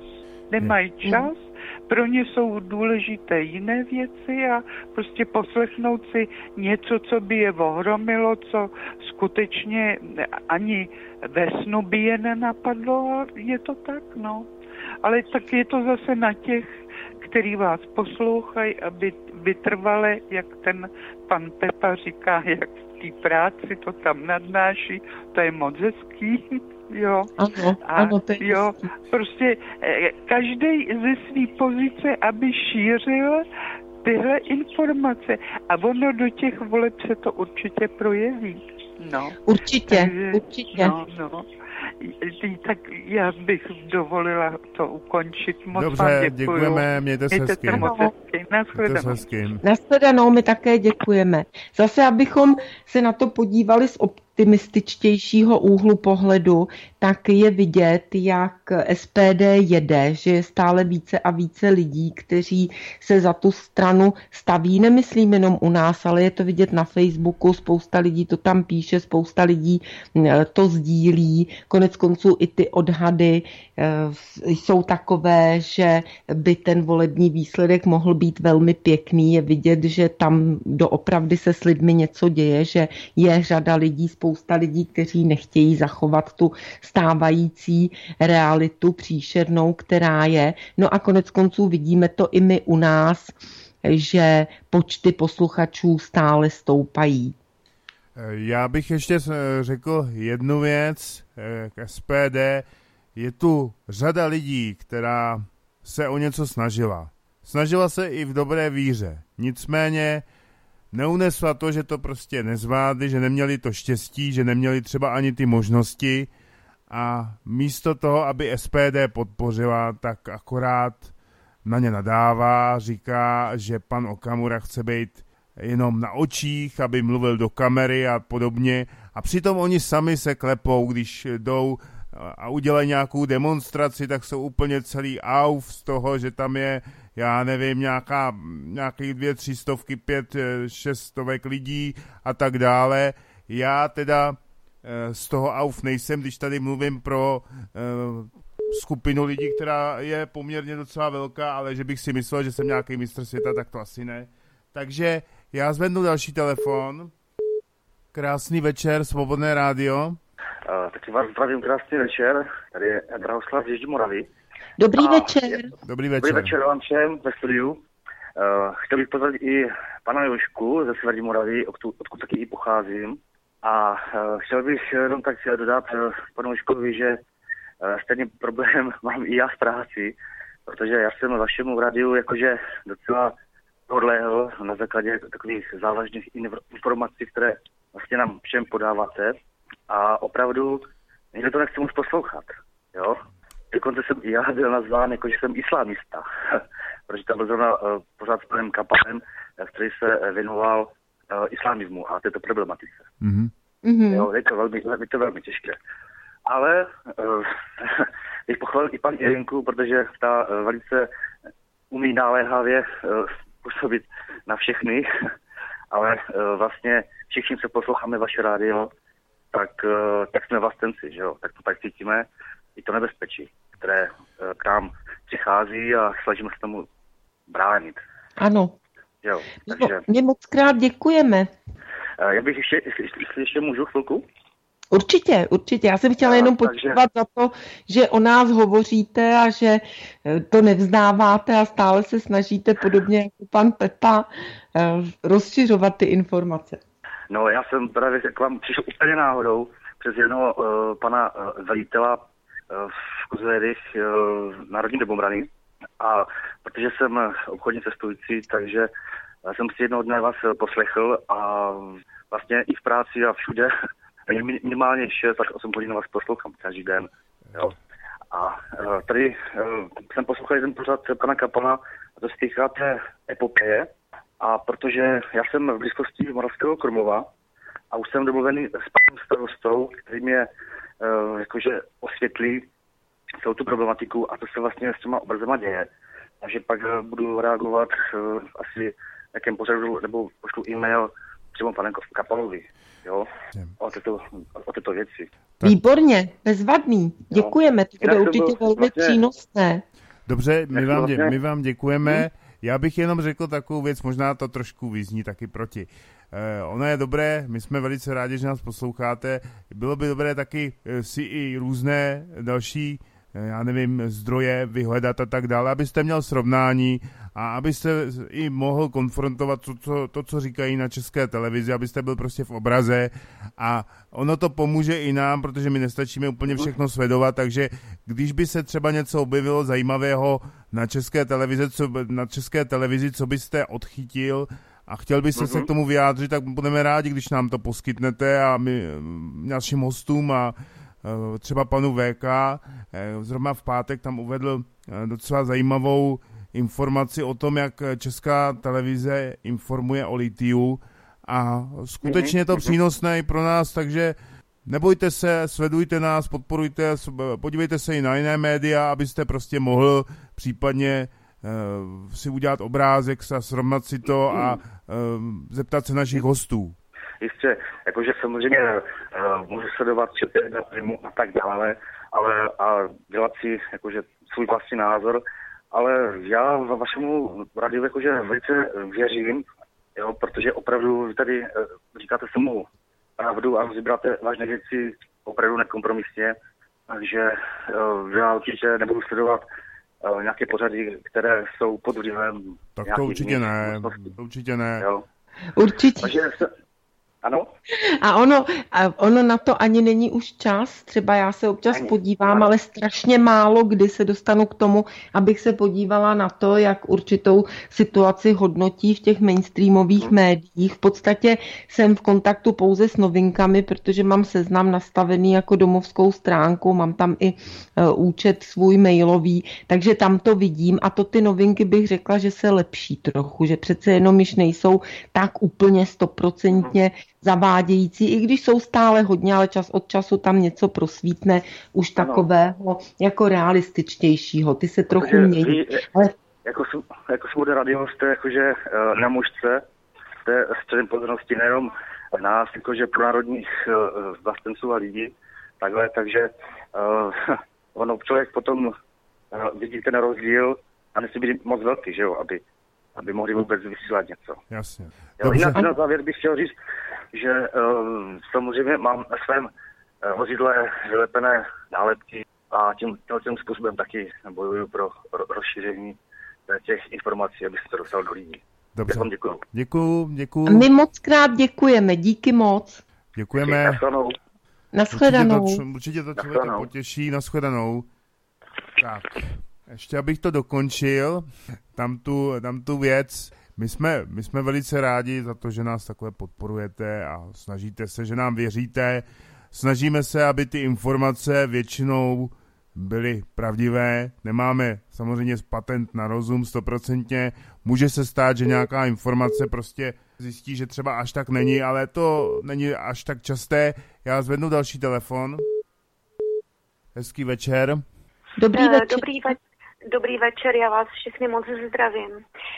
čas, pro ně jsou důležité jiné věci a prostě poslechnout si něco, co by je ohromilo, co skutečně ani ve snu by je nenapadlo a je to tak, no. Ale tak je to zase na těch, který vás poslouchají, aby vytrvale, jak ten pan Pepa říká, jak v té práci to tam nadnáší, to je moc hezký. Jo. Ano, to je jo, prostě každý ze své pozice, aby šířil tyhle informace. A ono do těch voleb se to určitě projeví. No. Určitě. No. Tak já bych dovolila to ukončit. Moc Dobře, vám děkuju. Děkujeme, mějte se hezky. Nashledanou, my také děkujeme. Zase, abychom se na to podívali z optimističtějšího úhlu pohledu, tak je vidět, jak SPD jede, že je stále více a více lidí, kteří se za tu stranu staví. Nemyslím jenom u nás, ale je to vidět na Facebooku, spousta lidí to tam píše, spousta lidí to sdílí. Konec konců i ty odhady jsou takové, že by ten volební výsledek mohl být velmi pěkný. Je vidět, že tam doopravdy se s lidmi něco děje, že je řada lidí, spousta lidí, kteří nechtějí zachovat tu stávající realitu příšernou, která je. No a konec konců vidíme to i my u nás, že počty posluchačů stále stoupají. Já bych ještě řekl jednu věc k SPD. Je tu řada lidí, která se o něco snažila. Snažila se i v dobré víře. Nicméně neunesla to, že to prostě nezvládli, že neměli to štěstí, že neměli třeba ani ty možnosti a místo toho, aby SPD podpořila, tak akorát na ně nadává, říká, že pan Okamura chce být jenom na očích, aby mluvil do kamery a podobně. A přitom oni sami se klepou, když jdou a udělají nějakou demonstraci, tak jsou úplně celý auf z toho, že tam je, já nevím, nějakých 200-300, 500-600 lidí a tak dále. Já teda z toho auf nejsem, když tady mluvím pro skupinu lidí, která je poměrně docela velká, ale že bych si myslel, že jsem nějaký mistr světa, tak to asi ne. Takže já zvednu další telefon. Krásný večer, Svobodné rádio. Taky vás zdravím, krásný večer. Tady je Drahoslav z Jižní Moravy. Dobrý večer. Dobrý večer. Dobrý večer vám všem ve studiu. Chtěl bych pozdravit i pana Jožku ze Severní Moravy, odkud taky i pocházím. A chtěl bych jenom tak dodat panu Jožkovi, že stejný problém mám i já v práci, protože já jsem vašemu rádiu jakože docela podlehl na základě takových závažných informací, které vlastně nám všem podáváte. A opravdu někdo to nechce moc poslouchat, jo. Dokonce jsem i já byl nazván jako, že jsem islámista, protože tam byl zrovna pořád s panem Kapalem, který se věnoval islamismu a této problematice. Mm-hmm. Jo, je to velmi těžké. Ale bych pochválil i paní Irinku, protože ta velice umí naléhavě působit na všechny, ale vlastně všichni, co posloucháme vaše rádio, tak jsme vlastenci, že jo, tak to tak cítíme i to nebezpečí, které k nám přichází a snažíme se tomu bránit. Ano. Jo, takže... My moc krát děkujeme. Já bych ještě můžu chvilku? Určitě. Já jsem chtěla jenom poděkovat za to, že o nás hovoříte a že to nevzdáváte a stále se snažíte podobně jako pan Pepa rozšiřovat ty informace. No, já jsem právě k vám přišel úplně náhodou přes jednoho pana velitela v Kozlédech Národní domobrany a protože jsem obchodně cestující, takže jsem si jednoho dne vás poslechl a vlastně i v práci a všude minimálně 6 až 8 hodin vás poslouchám každý den. Jo. A tady jsem poslouchal jeden pořad pana Kapala a to se týká té epopeje. A protože já jsem v blízkosti Moravského Krumlova a už jsem domluvený s panem starostou, který mě jakože osvětlí celou tu problematiku a to se vlastně s těma obrazama děje. Takže pak budu reagovat asi nějakém pořadu nebo pošlu e-mail přímo panu Kapalovi. Jo? O této věci. Výborně, bezvadný. Děkujeme, to bude určitě velmi přínosné. Dobře, my vám děkujeme. Já bych jenom řekl takovou věc, možná to trošku vyzní taky proti. Ono je dobré, my jsme velice rádi, že nás posloucháte. Bylo by dobré taky si i různé další, já nevím, zdroje vyhledat a tak dále, abyste měl srovnání a abyste i mohl konfrontovat to, co říkají na České televizi, abyste byl prostě v obraze a ono to pomůže i nám, protože my nestačíme úplně všechno sledovat, takže když by se třeba něco objevilo zajímavého na České televizi, co byste odchytil a chtěl byste se k tomu vyjádřit, tak budeme rádi, když nám to poskytnete a my našim hostům a třeba panu VK, zrovna v pátek tam uvedl docela zajímavou informaci o tom, jak Česká televize informuje o litiu a skutečně je to přínosné i pro nás, takže nebojte se, sledujte nás, podporujte, podívejte se i na jiné média, abyste prostě mohl případně si udělat obrázek, srovnat si to a zeptat se našich hostů. Jistě, jakože samozřejmě můžu sledovat ČT na Primu a tak dále, ale a dělat si jakože svůj vlastní názor, ale já vašemu rádiu jakože velice věřím, jo, protože opravdu vy tady říkáte se mou pravdu a vybíráte vážné věci opravdu nekompromisně, takže já určitě nebudu sledovat nějaké pořady, které jsou pod vlivem. Tak to určitě ne. Jo. Určitě. Takže ano? A ono na to ani není už čas, třeba já se občas podívám, ale strašně málo kdy se dostanu k tomu, abych se podívala na to, jak určitou situaci hodnotí v těch mainstreamových médiích. V podstatě jsem v kontaktu pouze s novinkami, protože mám Seznam nastavený jako domovskou stránku, mám tam i účet svůj mailový, takže tam to vidím a to ty novinky bych řekla, že se lepší trochu, že přece jenom již nejsou tak úplně 100% zavádějící, i když jsou stále hodně, ale čas od času tam něco prosvítne už takového jako realističtějšího. Ty se trochu mění. Ale... Jako svobodné radio jste jakože na mužce, jste středem pozornosti nejenom nás, jakože pro národních vlastenců a lidí, takhle, takže ono člověk potom vidí ten rozdíl a nesmí být moc velký, že jo, aby mohli vůbec vysílat něco. Jasně. Jinak na závěr bych chtěl říct, že samozřejmě mám na svém vozidle vylepené nálepky a tím způsobem taky bojuju pro rozšíření těch informací, aby se to dostalo do lidí. Dobře. Děkuju. My moc krát děkujeme, díky moc. Děkujeme. Nashledanou. Určitě to člověka potěší, nashledanou. Tak, ještě abych to dokončil, tam tu věc. My jsme velice rádi za to, že nás takhle podporujete a snažíte se, že nám věříte. Snažíme se, aby ty informace většinou byly pravdivé. Nemáme samozřejmě patent na rozum 100%. Může se stát, že nějaká informace prostě zjistí, že třeba až tak není, ale to není až tak časté. Já zvednu další telefon. Hezký večer. Dobrý večer. Dobrý večer, já vás všechny moc zdravím.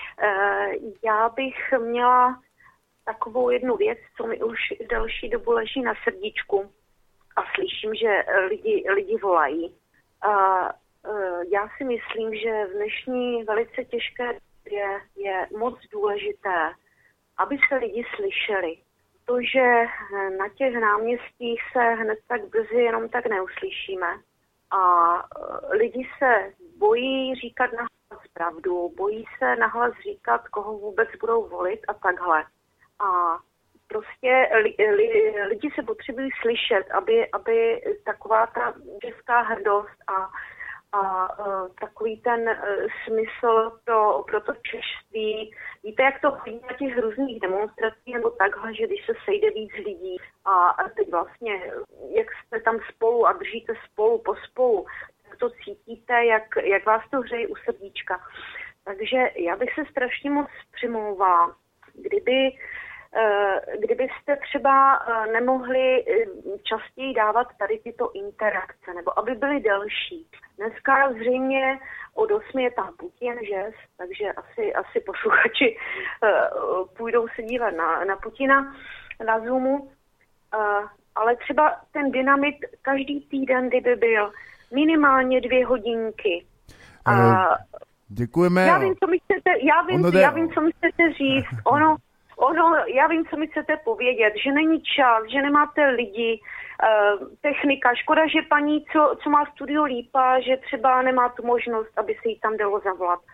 Já bych měla takovou jednu věc, co mi už delší dobu leží na srdíčku a slyším, že lidi volají. Já si myslím, že v dnešní velice těžké době je moc důležité, aby se lidi slyšeli. Protože na těch náměstích se hned tak brzy jenom tak neuslyšíme. A lidi se bojí říkat nahlas pravdu, bojí se nahlas říkat, koho vůbec budou volit a takhle. A prostě lidi se potřebují slyšet, aby taková ta česká hrdost a takový ten smysl pro to češství. Víte, jak to chodí na těch různých demonstracích nebo takhle, že když se sejde víc lidí a teď vlastně, jak jste tam spolu a držíte spolu, pospolu, tak to cítíte, jak vás to hřeje u srdíčka. Takže já bych se strašně moc přimlouvala, kdybyste třeba nemohli častěji dávat tady tyto interakce, nebo aby byly delší. Dneska zřejmě od 8 je tam Putin, že? Takže asi posluchači půjdou se dívat na Putina na Zoomu. Ale třeba ten dynamit každý týden, kdyby byl minimálně 2 hodinky. Děkujeme. Já vím, co mi chcete říct. Já vím, co mi chcete povědět, že není čas, že nemáte lidi, technika. Škoda, že paní, co má studio Lípa, že třeba nemá tu možnost, aby se jí tam dalo zavolat.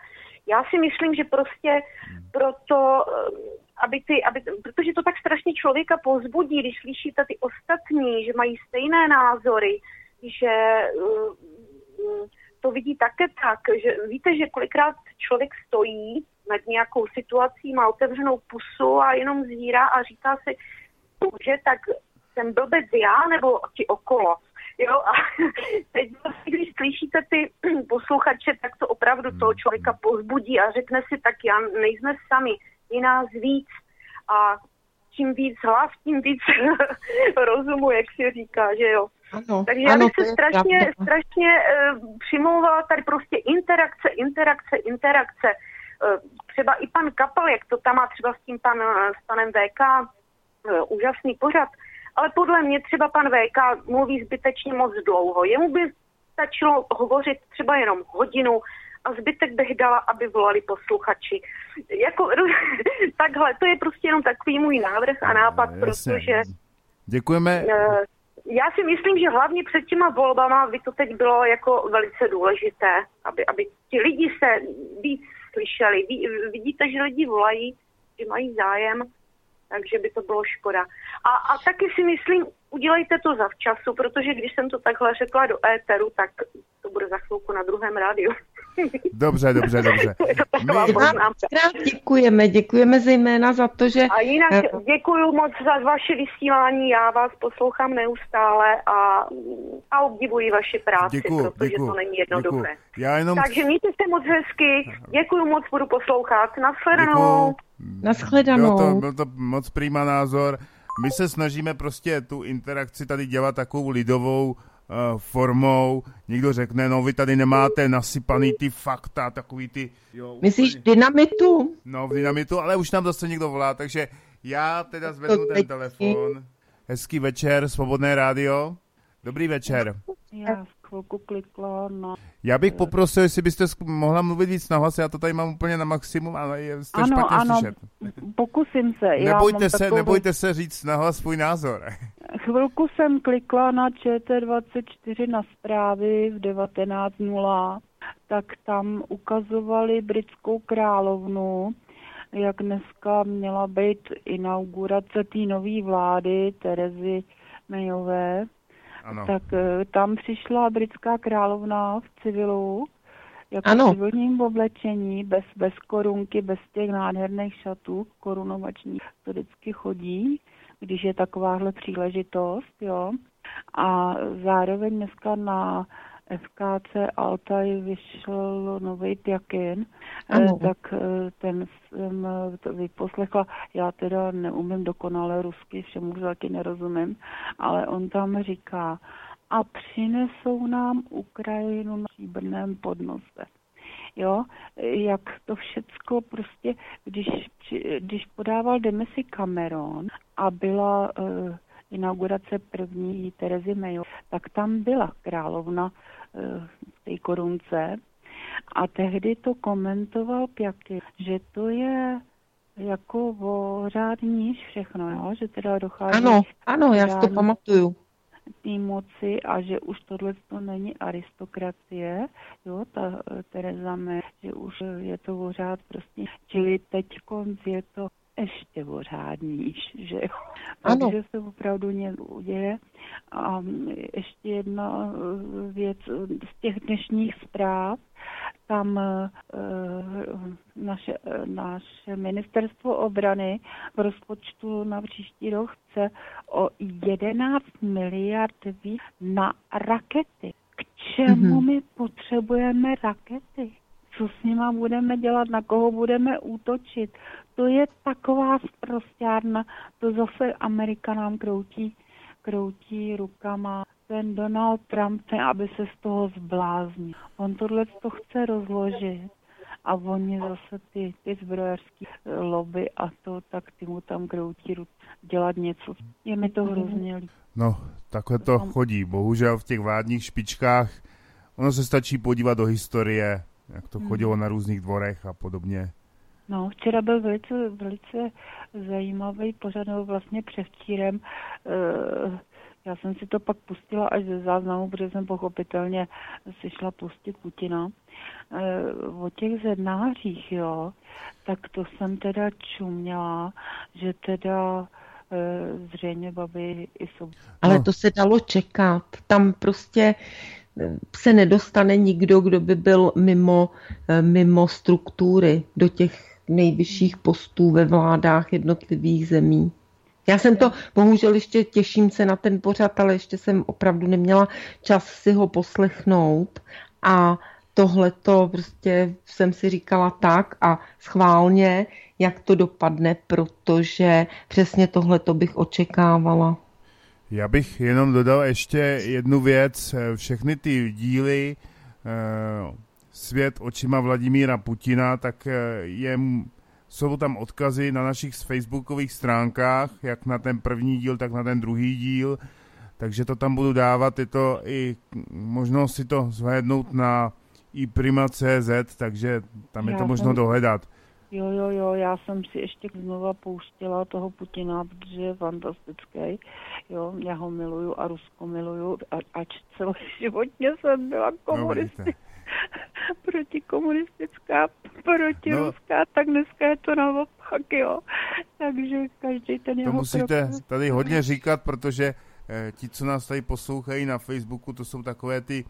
Já si myslím, že prostě proto, protože to tak strašně člověka povzbudí, když slyšíte ty ostatní, že mají stejné názory, že to vidí také tak, že víte, že kolikrát člověk stojí nad nějakou situací, má otevřenou pusu a jenom zírá a říká si, že tak jsem blbec já nebo ti okolo. Jo, a teď když slyšíte ty posluchače, tak to opravdu toho člověka povzbudí a řekne si, tak já nejsme sami, je nás víc a čím víc hlav, tím víc rozumu, jak se říká, že jo. Ano, takže já bych se strašně přimlouvala tady prostě interakce. Třeba i pan Kapel, jak to tam má třeba s panem VK, úžasný pořad, ale podle mě třeba pan VK mluví zbytečně moc dlouho. Jemu by stačilo hovořit třeba jenom hodinu a zbytek bych dala, aby volali posluchači. Takhle, to je prostě jenom takový můj návrh a nápad, protože... Děkujeme. Já si myslím, že hlavně před těma volbama by to teď bylo jako velice důležité, aby ti lidi se víc slyšeli. Vidíte, že lidi volají, že mají zájem, takže by to bylo škoda. A taky si myslím, udělejte to zavčasu, protože když jsem to takhle řekla do éteru, tak to bude za chvilku na druhém rádiu. Dobře. Děkujeme zejména za to, že... A jinak děkuju moc za vaše vysílání, já vás poslouchám neustále a obdivuji vaši práci, protože to není jednoduché. Takže mějte se moc hezky, děkuju moc, budu poslouchat. Nashledanou. Byl to moc prýma názor. My se snažíme prostě tu interakci tady dělat takovou lidovou formou. Někdo řekne, no vy tady nemáte nasypaný ty fakta, takový ty... Jo, myslíš dynamitu? No, v dynamitu, ale už nám zase někdo volá, takže já teda zvednu ten telefon. Hezký večer, Svobodné rádio. Dobrý večer. Já chvilku klikla na... Já bych poprosil, jestli byste mohla mluvit víc nahlas, já to tady mám úplně na maximum, ale jste špatně slyšet. Pokusím se. Nebojte se říct nahlas svůj názor. Chvilku jsem klikla na ČT24 na zprávy v 19:00, tak tam ukazovali britskou královnu, jak dneska měla být inaugurace té nové vlády Terezy Mayové. Ano. Tak tam přišla britská královna v civilu, jako v civilním oblečení, bez korunky, bez těch nádherných šatů korunovačních, to vždycky chodí, když je takováhle příležitost, jo. A zároveň dneska na FKC Altaj vyšel nový Tjakin, tak ten jsem to vyposlechla. Já teda neumím dokonale rusky, všemu taky nerozumím, ale on tam říká, a přinesou nám Ukrajinu na stříbrném podnose. Jo, jak to všecko prostě, když podával demisi Cameron a byla inaugurace první Terezy Mayové, tak tam byla královna v té korunce a tehdy to komentoval Pjaky, že to je jako o níž všechno, jo? Že teda dochází... Ano, já si to pamatuju. Té moci a že už tohle to není aristokracie, jo, ta Tereza May, že už je to pořád prostě, čili teďkonc je to ještě pořádníž, že jo. Takže se opravdu něco uděje. A ještě jedna věc z těch dnešních zpráv, tam naše ministerstvo obrany v rozpočtu na příští rok chce o 11 miliard na rakety. K čemu my potřebujeme rakety? Co s nima budeme dělat, na koho budeme útočit? To je taková sprosťárna, to zase Amerika nám kroutí rukama. Ten Donald Trump, aby se z toho zbláznil. On tohle to chce rozložit a oni zase ty zbrojařský lobby a to, tak ty mu tam kroutí dělat něco. Je mi to hrozně líbí. No, takhle to chodí. Bohužel v těch vládních špičkách ono se stačí podívat do historie, jak to chodilo na různých dvorech a podobně. No, včera byl velice zajímavý pořad, nebo vlastně převčírem Já jsem si to pak pustila až ze záznamu, protože jsem pochopitelně si šla pustit Putina. O těch zednářích, jo, tak to jsem teda čuměla, že teda zřejmě babi i jsou. Ale to se dalo čekat. Tam prostě se nedostane nikdo, kdo by byl mimo struktury do těch nejvyšších postů ve vládách jednotlivých zemí. Já jsem to, bohužel ještě těším se na ten pořad, ale ještě jsem opravdu neměla čas si ho poslechnout a tohleto prostě jsem si říkala tak a schválně, jak to dopadne, protože přesně tohleto bych očekávala. Já bych jenom dodal ještě jednu věc. Všechny ty díly Svět očima Vladimíra Putina, tak jsou tam odkazy na našich facebookových stránkách, jak na ten první díl, tak na ten druhý díl. Takže to tam budu dávat. Je to i možnost si to zhlédnout na iprima.cz, takže tam je to možno dohledat. Jo, já jsem si ještě znova pouštěla toho Putina, protože je fantastický. Jo, já ho miluju a Rusko miluju, ač celoživotně jsem byla protikomunistická, protiruská, tak dneska je to naopak, jo. Takže každý ten jeho... To musíte tady hodně říkat, protože ti, co nás tady poslouchají na Facebooku, to jsou takové ty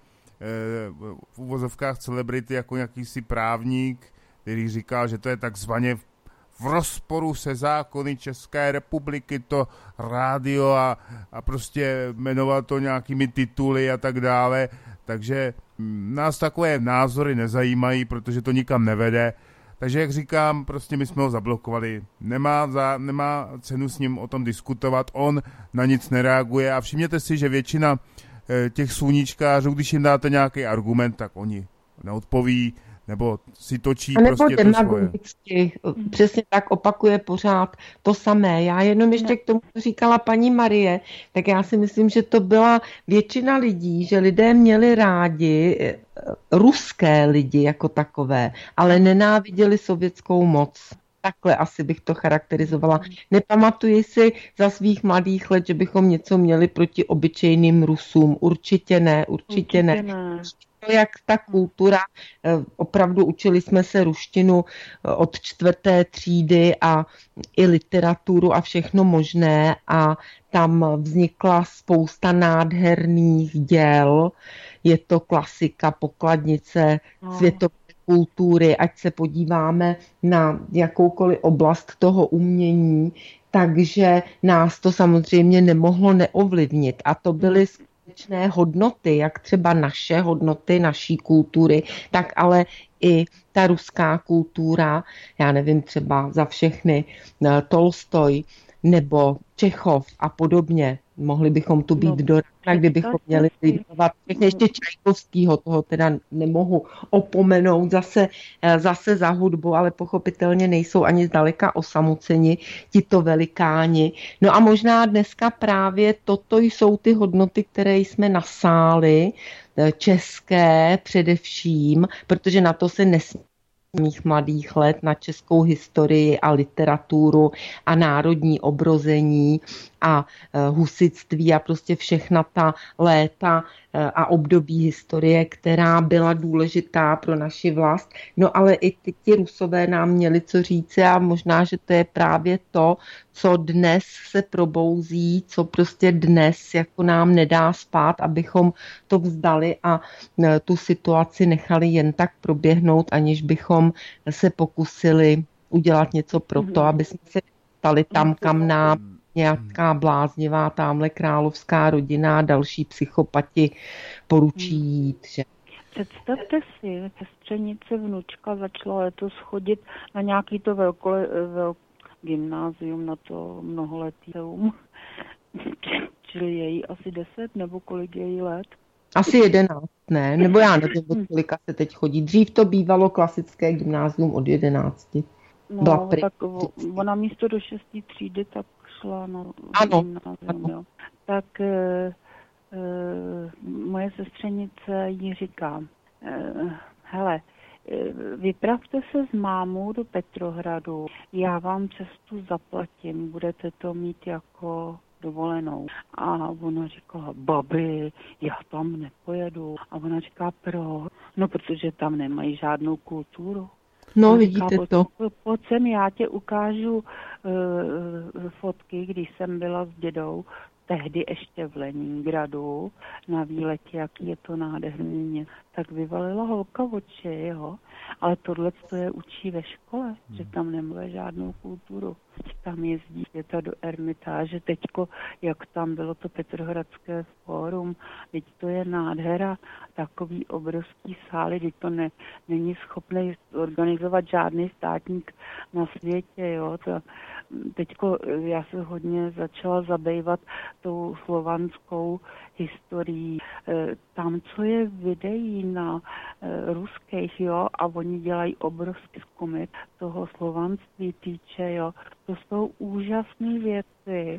v uvozovkách celebrity, jako jakýsi právník, který říká, že to je takzvaně v rozporu se zákony České republiky, to rádio a prostě jmenoval to nějakými tituly a tak dále. Takže nás takové názory nezajímají, protože to nikam nevede. Takže jak říkám, prostě my jsme ho zablokovali. Nemá cenu s ním o tom diskutovat, on na nic nereaguje a všimněte si, že většina těch sluníčkářů, když jim dáte nějaký argument, tak oni neodpoví, nebo si točí prostě to svoje. Přesně tak opakuje pořád to samé. Já jenom ještě k tomu říkala paní Marie, tak já si myslím, že to byla většina lidí, že lidé měli rádi ruské lidi jako takové, ale nenáviděli sovětskou moc. Takhle asi bych to charakterizovala. Nepamatuji si za svých mladých let, že bychom něco měli proti obyčejným Rusům. Určitě ne. Jak ta kultura, opravdu učili jsme se ruštinu od 4. třídy a i literaturu a všechno možné a tam vznikla spousta nádherných děl. Je to klasika, pokladnice světové kultury, ať se podíváme na jakoukoliv oblast toho umění, takže nás to samozřejmě nemohlo neovlivnit a to byly skutečné hodnoty, jak třeba naše hodnoty, naší kultury, tak ale i ta ruská kultura, já nevím, třeba za všechny Tolstoj nebo Čechov a podobně. Mohli bychom tu být do rána, kdybychom měli jmenovat ještě Čajkovskýho, toho teda nemohu opomenout zase za hudbu, ale pochopitelně nejsou ani zdaleka osamoceni tito velikáni. No a možná dneska právě toto jsou ty hodnoty, které jsme nasáli, české především, protože na to se nesmí mých mladých let, na českou historii a literaturu a národní obrození a husitství a prostě všechna ta léta a období historie, která byla důležitá pro naši vlast. No ale i ti Rusové nám měli co říci a možná, že to je právě to, co dnes se probouzí, co prostě dnes jako nám nedá spát, abychom to vzdali a tu situaci nechali jen tak proběhnout, aniž bychom se pokusili udělat něco pro to, aby jsme se stali tam, kam nám nějaká bláznivá tamhle královská rodina a další psychopati poručí jít. Že? Představte si, sestřenice vnučka začala letos chodit na nějaký to gymnázium, na to mnoholetýum. Čili je jí asi 10 nebo kolik je jí let? Asi 11, ne? Nebo já nevím, od kolika se teď chodí. Dřív to bývalo klasické gymnázium od 11. No, tak ona místo do 6. třídy tak šla na gymnázium, jo. Tak moje sestřenice jí říká, hele, vypravte se s mámou do Petrohradu, já vám cestu zaplatím, budete to mít jako dovolenou. A ona říkala, babi, já tam nepojedu. A ona říká, proč? No, protože tam nemají žádnou kulturu. No, vidíte to. Pojď sem, já tě ukážu fotky, když jsem byla s dědou, tehdy ještě v Leningradu, na výletě, jaký je to nádherný. Tak vyvalila holka oči, jo. Ale tohle to je učí ve škole, že tam nemluví žádnou kulturu. Tam jezdí děta do Ermitáže. Teďko, jak tam bylo to Petrohradské fórum, teď to je nádhera, takový obrovský sály, teď to není schopný organizovat žádný státník na světě, jo. Teďko já se hodně začala zabývat tou slovanskou historií. Tam, co je videí na ruských, jo, a oni dělají obrovský zkumy toho slovanství týče, jo. To jsou úžasné věci.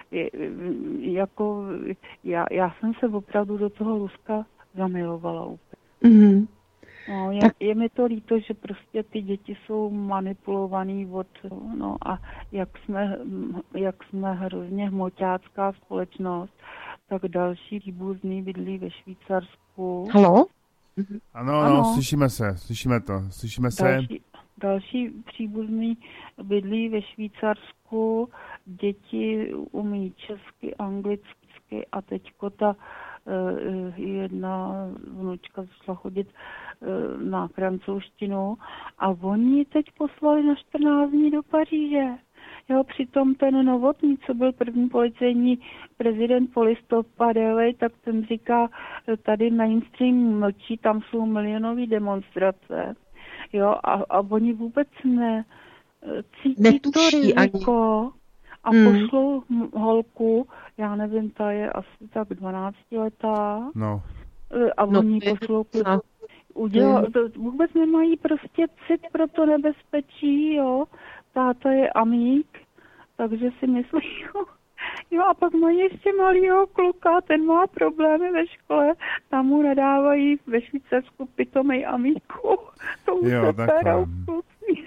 Jako, já jsem se opravdu do toho Ruska zamilovala úplně. Mm-hmm. No, je mi to líto, že prostě ty děti jsou manipulovaný a jak jsme hrozně hmoťácká společnost, tak další příbuzný bydlí ve Švýcarsku. Haló? Ano, slyšíme se. Další příbuzný bydlí ve Švýcarsku, děti umí česky, anglicky a teďko ta jedna vnučka začala chodit na francouzštinu a oni teď poslali na 14 dní do Paříže. Jo, přitom ten Novotný, co byl první policejní prezident po listopadové, tak ten říká, tady mainstream mlčí, tam jsou milionové demonstrace. Jo, a oni vůbec cítí to riziko a pošlou holku, já nevím, ta je asi tak 12letá. No. A oni pošlou vůbec nemají prostě cit pro to nebezpečí, jo. Táta je amík, takže si myslí, jo, a pak mají ještě malýho kluka, ten má problémy ve škole, tam mu nadávají ve Švýcarsku pitomej amíku. To už se perou kluci.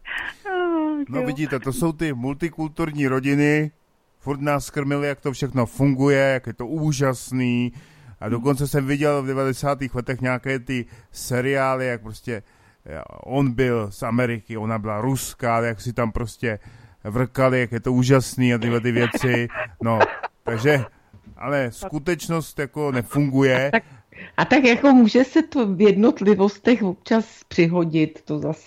No vidíte, to jsou ty multikulturní rodiny, furt nás krmili, jak to všechno funguje, jak je to úžasný. A dokonce jsem viděl v 90. letech nějaké ty seriály, jak prostě on byl z Ameriky, ona byla ruská, jak si tam prostě vrkali, jak je to úžasný a tyhle ty věci. No, takže, ale skutečnost jako nefunguje. A tak jako může se to v jednotlivostech občas přihodit,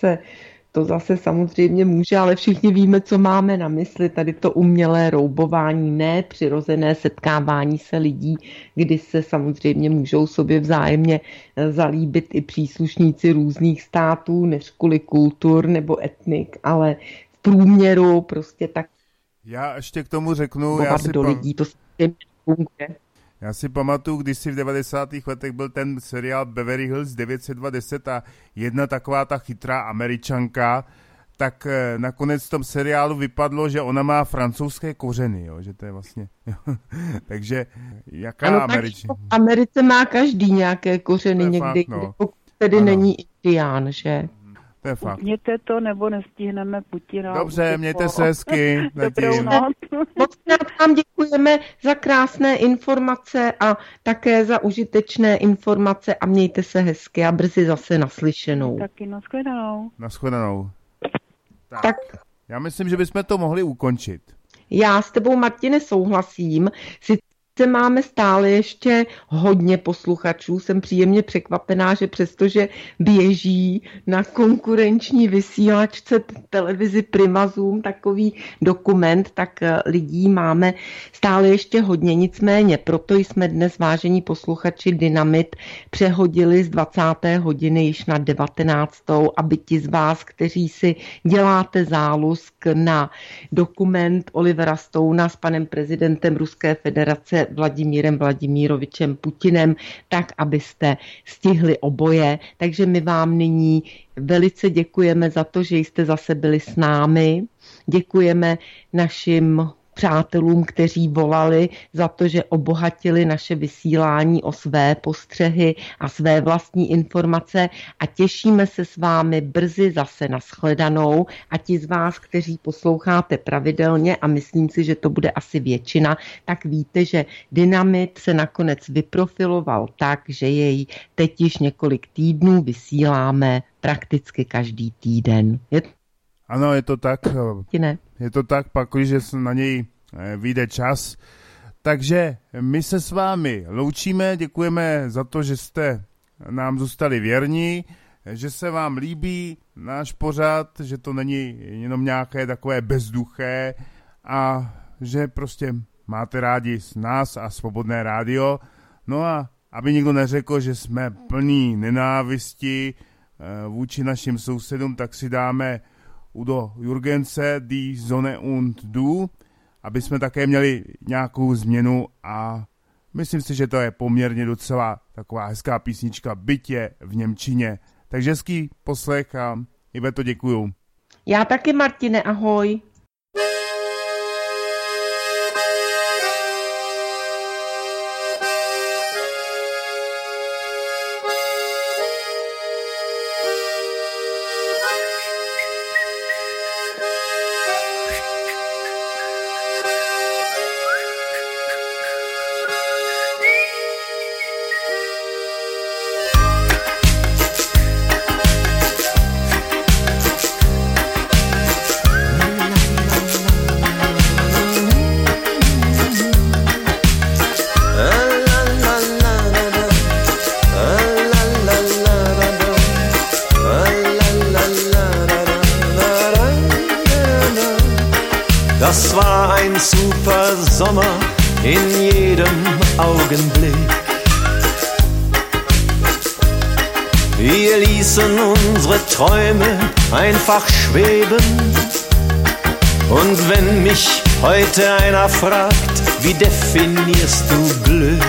to zase samozřejmě může, ale všichni víme, co máme na mysli. Tady to umělé roubování, ne přirozené setkávání se lidí, kdy se samozřejmě můžou sobě vzájemně zalíbit i příslušníci různých států, než kvůli kultur nebo etnik, ale v průměru prostě tak. Já ještě k tomu řeknu, lidí, to funguje. Já si pamatuju, když si v 90. letech byl ten seriál Beverly Hills 90210 a jedna taková ta chytrá Američanka, tak nakonec v tom seriálu vypadlo, že ona má francouzské kořeny, jo, že to je vlastně, takže jaká Američanka? V Americe má každý nějaké kořeny někdy, pokud tedy není Indián, že? To je fakt. Mějte to, nebo nestihneme Putina. Dobře, mějte se hezky. Moc vám děkujeme za krásné informace a také za užitečné informace a mějte se hezky a brzy zase naslyšenou. Taky nashledanou. Nashledanou. Tak. Já myslím, že bychom to mohli ukončit. Já s tebou, Martine, souhlasím. Máme stále ještě hodně posluchačů. Jsem příjemně překvapená, že přestože běží na konkurenční vysílačce televizi Prima Zoom takový dokument, tak lidí máme stále ještě hodně. Nicméně proto jsme dnes, vážení posluchači, Dynamit přehodili z 20. hodiny již na 19. aby ti z vás, kteří si děláte zálusk na dokument Olivera Stouna s panem prezidentem Ruské federace Vladimírem Vladimírovičem Putinem, tak abyste stihli oboje. Takže my vám nyní velice děkujeme za to, že jste zase byli s námi. Děkujeme našim přátelům, kteří volali, za to, že obohatili naše vysílání o své postřehy a své vlastní informace a těšíme se s vámi brzy zase na shledanou a ti z vás, kteří posloucháte pravidelně a myslím si, že to bude asi většina, tak víte, že Dynamit se nakonec vyprofiloval tak, že jej teď již několik týdnů vysíláme prakticky každý týden. Ano, je to tak. Ne? Je to tak, pak, když na něj vyjde čas. Takže my se s vámi loučíme, děkujeme za to, že jste nám zůstali věrní, že se vám líbí náš pořad, že to není jenom nějaké takové bezduché a že prostě máte rádi s nás a Svobodné rádio. No a aby nikdo neřekl, že jsme plní nenávisti vůči našim sousedům, tak si dáme Udo Jürgense, Die Sonne und Du, aby jsme také měli nějakou změnu a myslím si, že to je poměrně docela taková hezká písnička, byť je v němčině. Takže hezký poslech a Iveto, děkuju. Já taky, Martine, ahoj. Das war ein super Sommer in jedem Augenblick. Wir ließen unsere Träume einfach schweben. Und wenn mich heute einer fragt, wie definierst du Glück?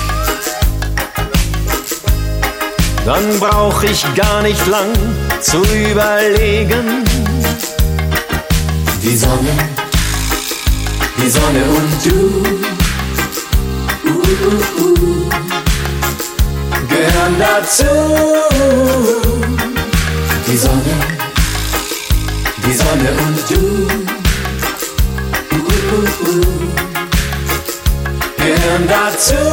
Dann brauch ich gar nicht lang zu überlegen. Die Sonne und du, gehören dazu. Die Sonne und du, gehören dazu.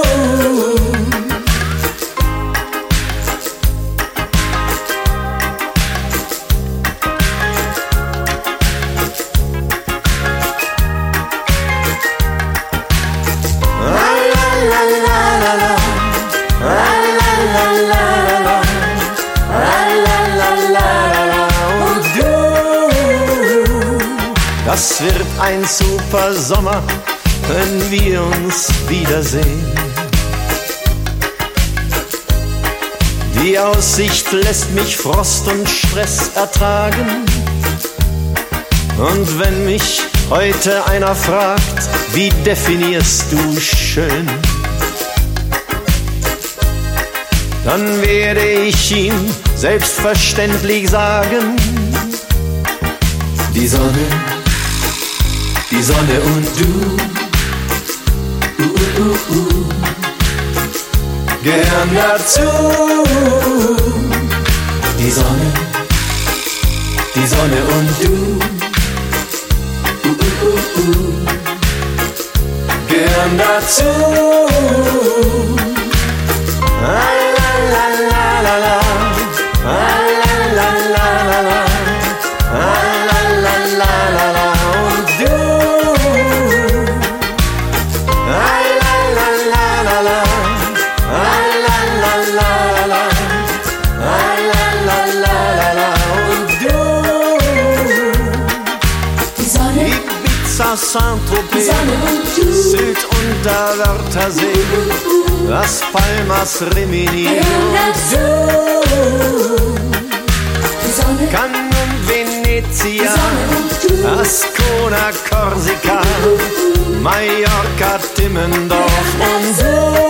Das wird ein super Sommer, wenn wir uns wiedersehen. Die Aussicht lässt mich Frost und Stress ertragen. Und wenn mich heute einer fragt, wie definierst du schön? Dann werde ich ihm selbstverständlich sagen, die Sonne und du, gehören dazu. Die Sonne und du, gehören dazu. La la la la la la, la la la la la, la la la la la. Saint-Tropez, Sylt und der Wörthersee, Las Palmas, Rimini und Cannes und Venezia, Ascona, Korsika, Mallorca, Timmendorf und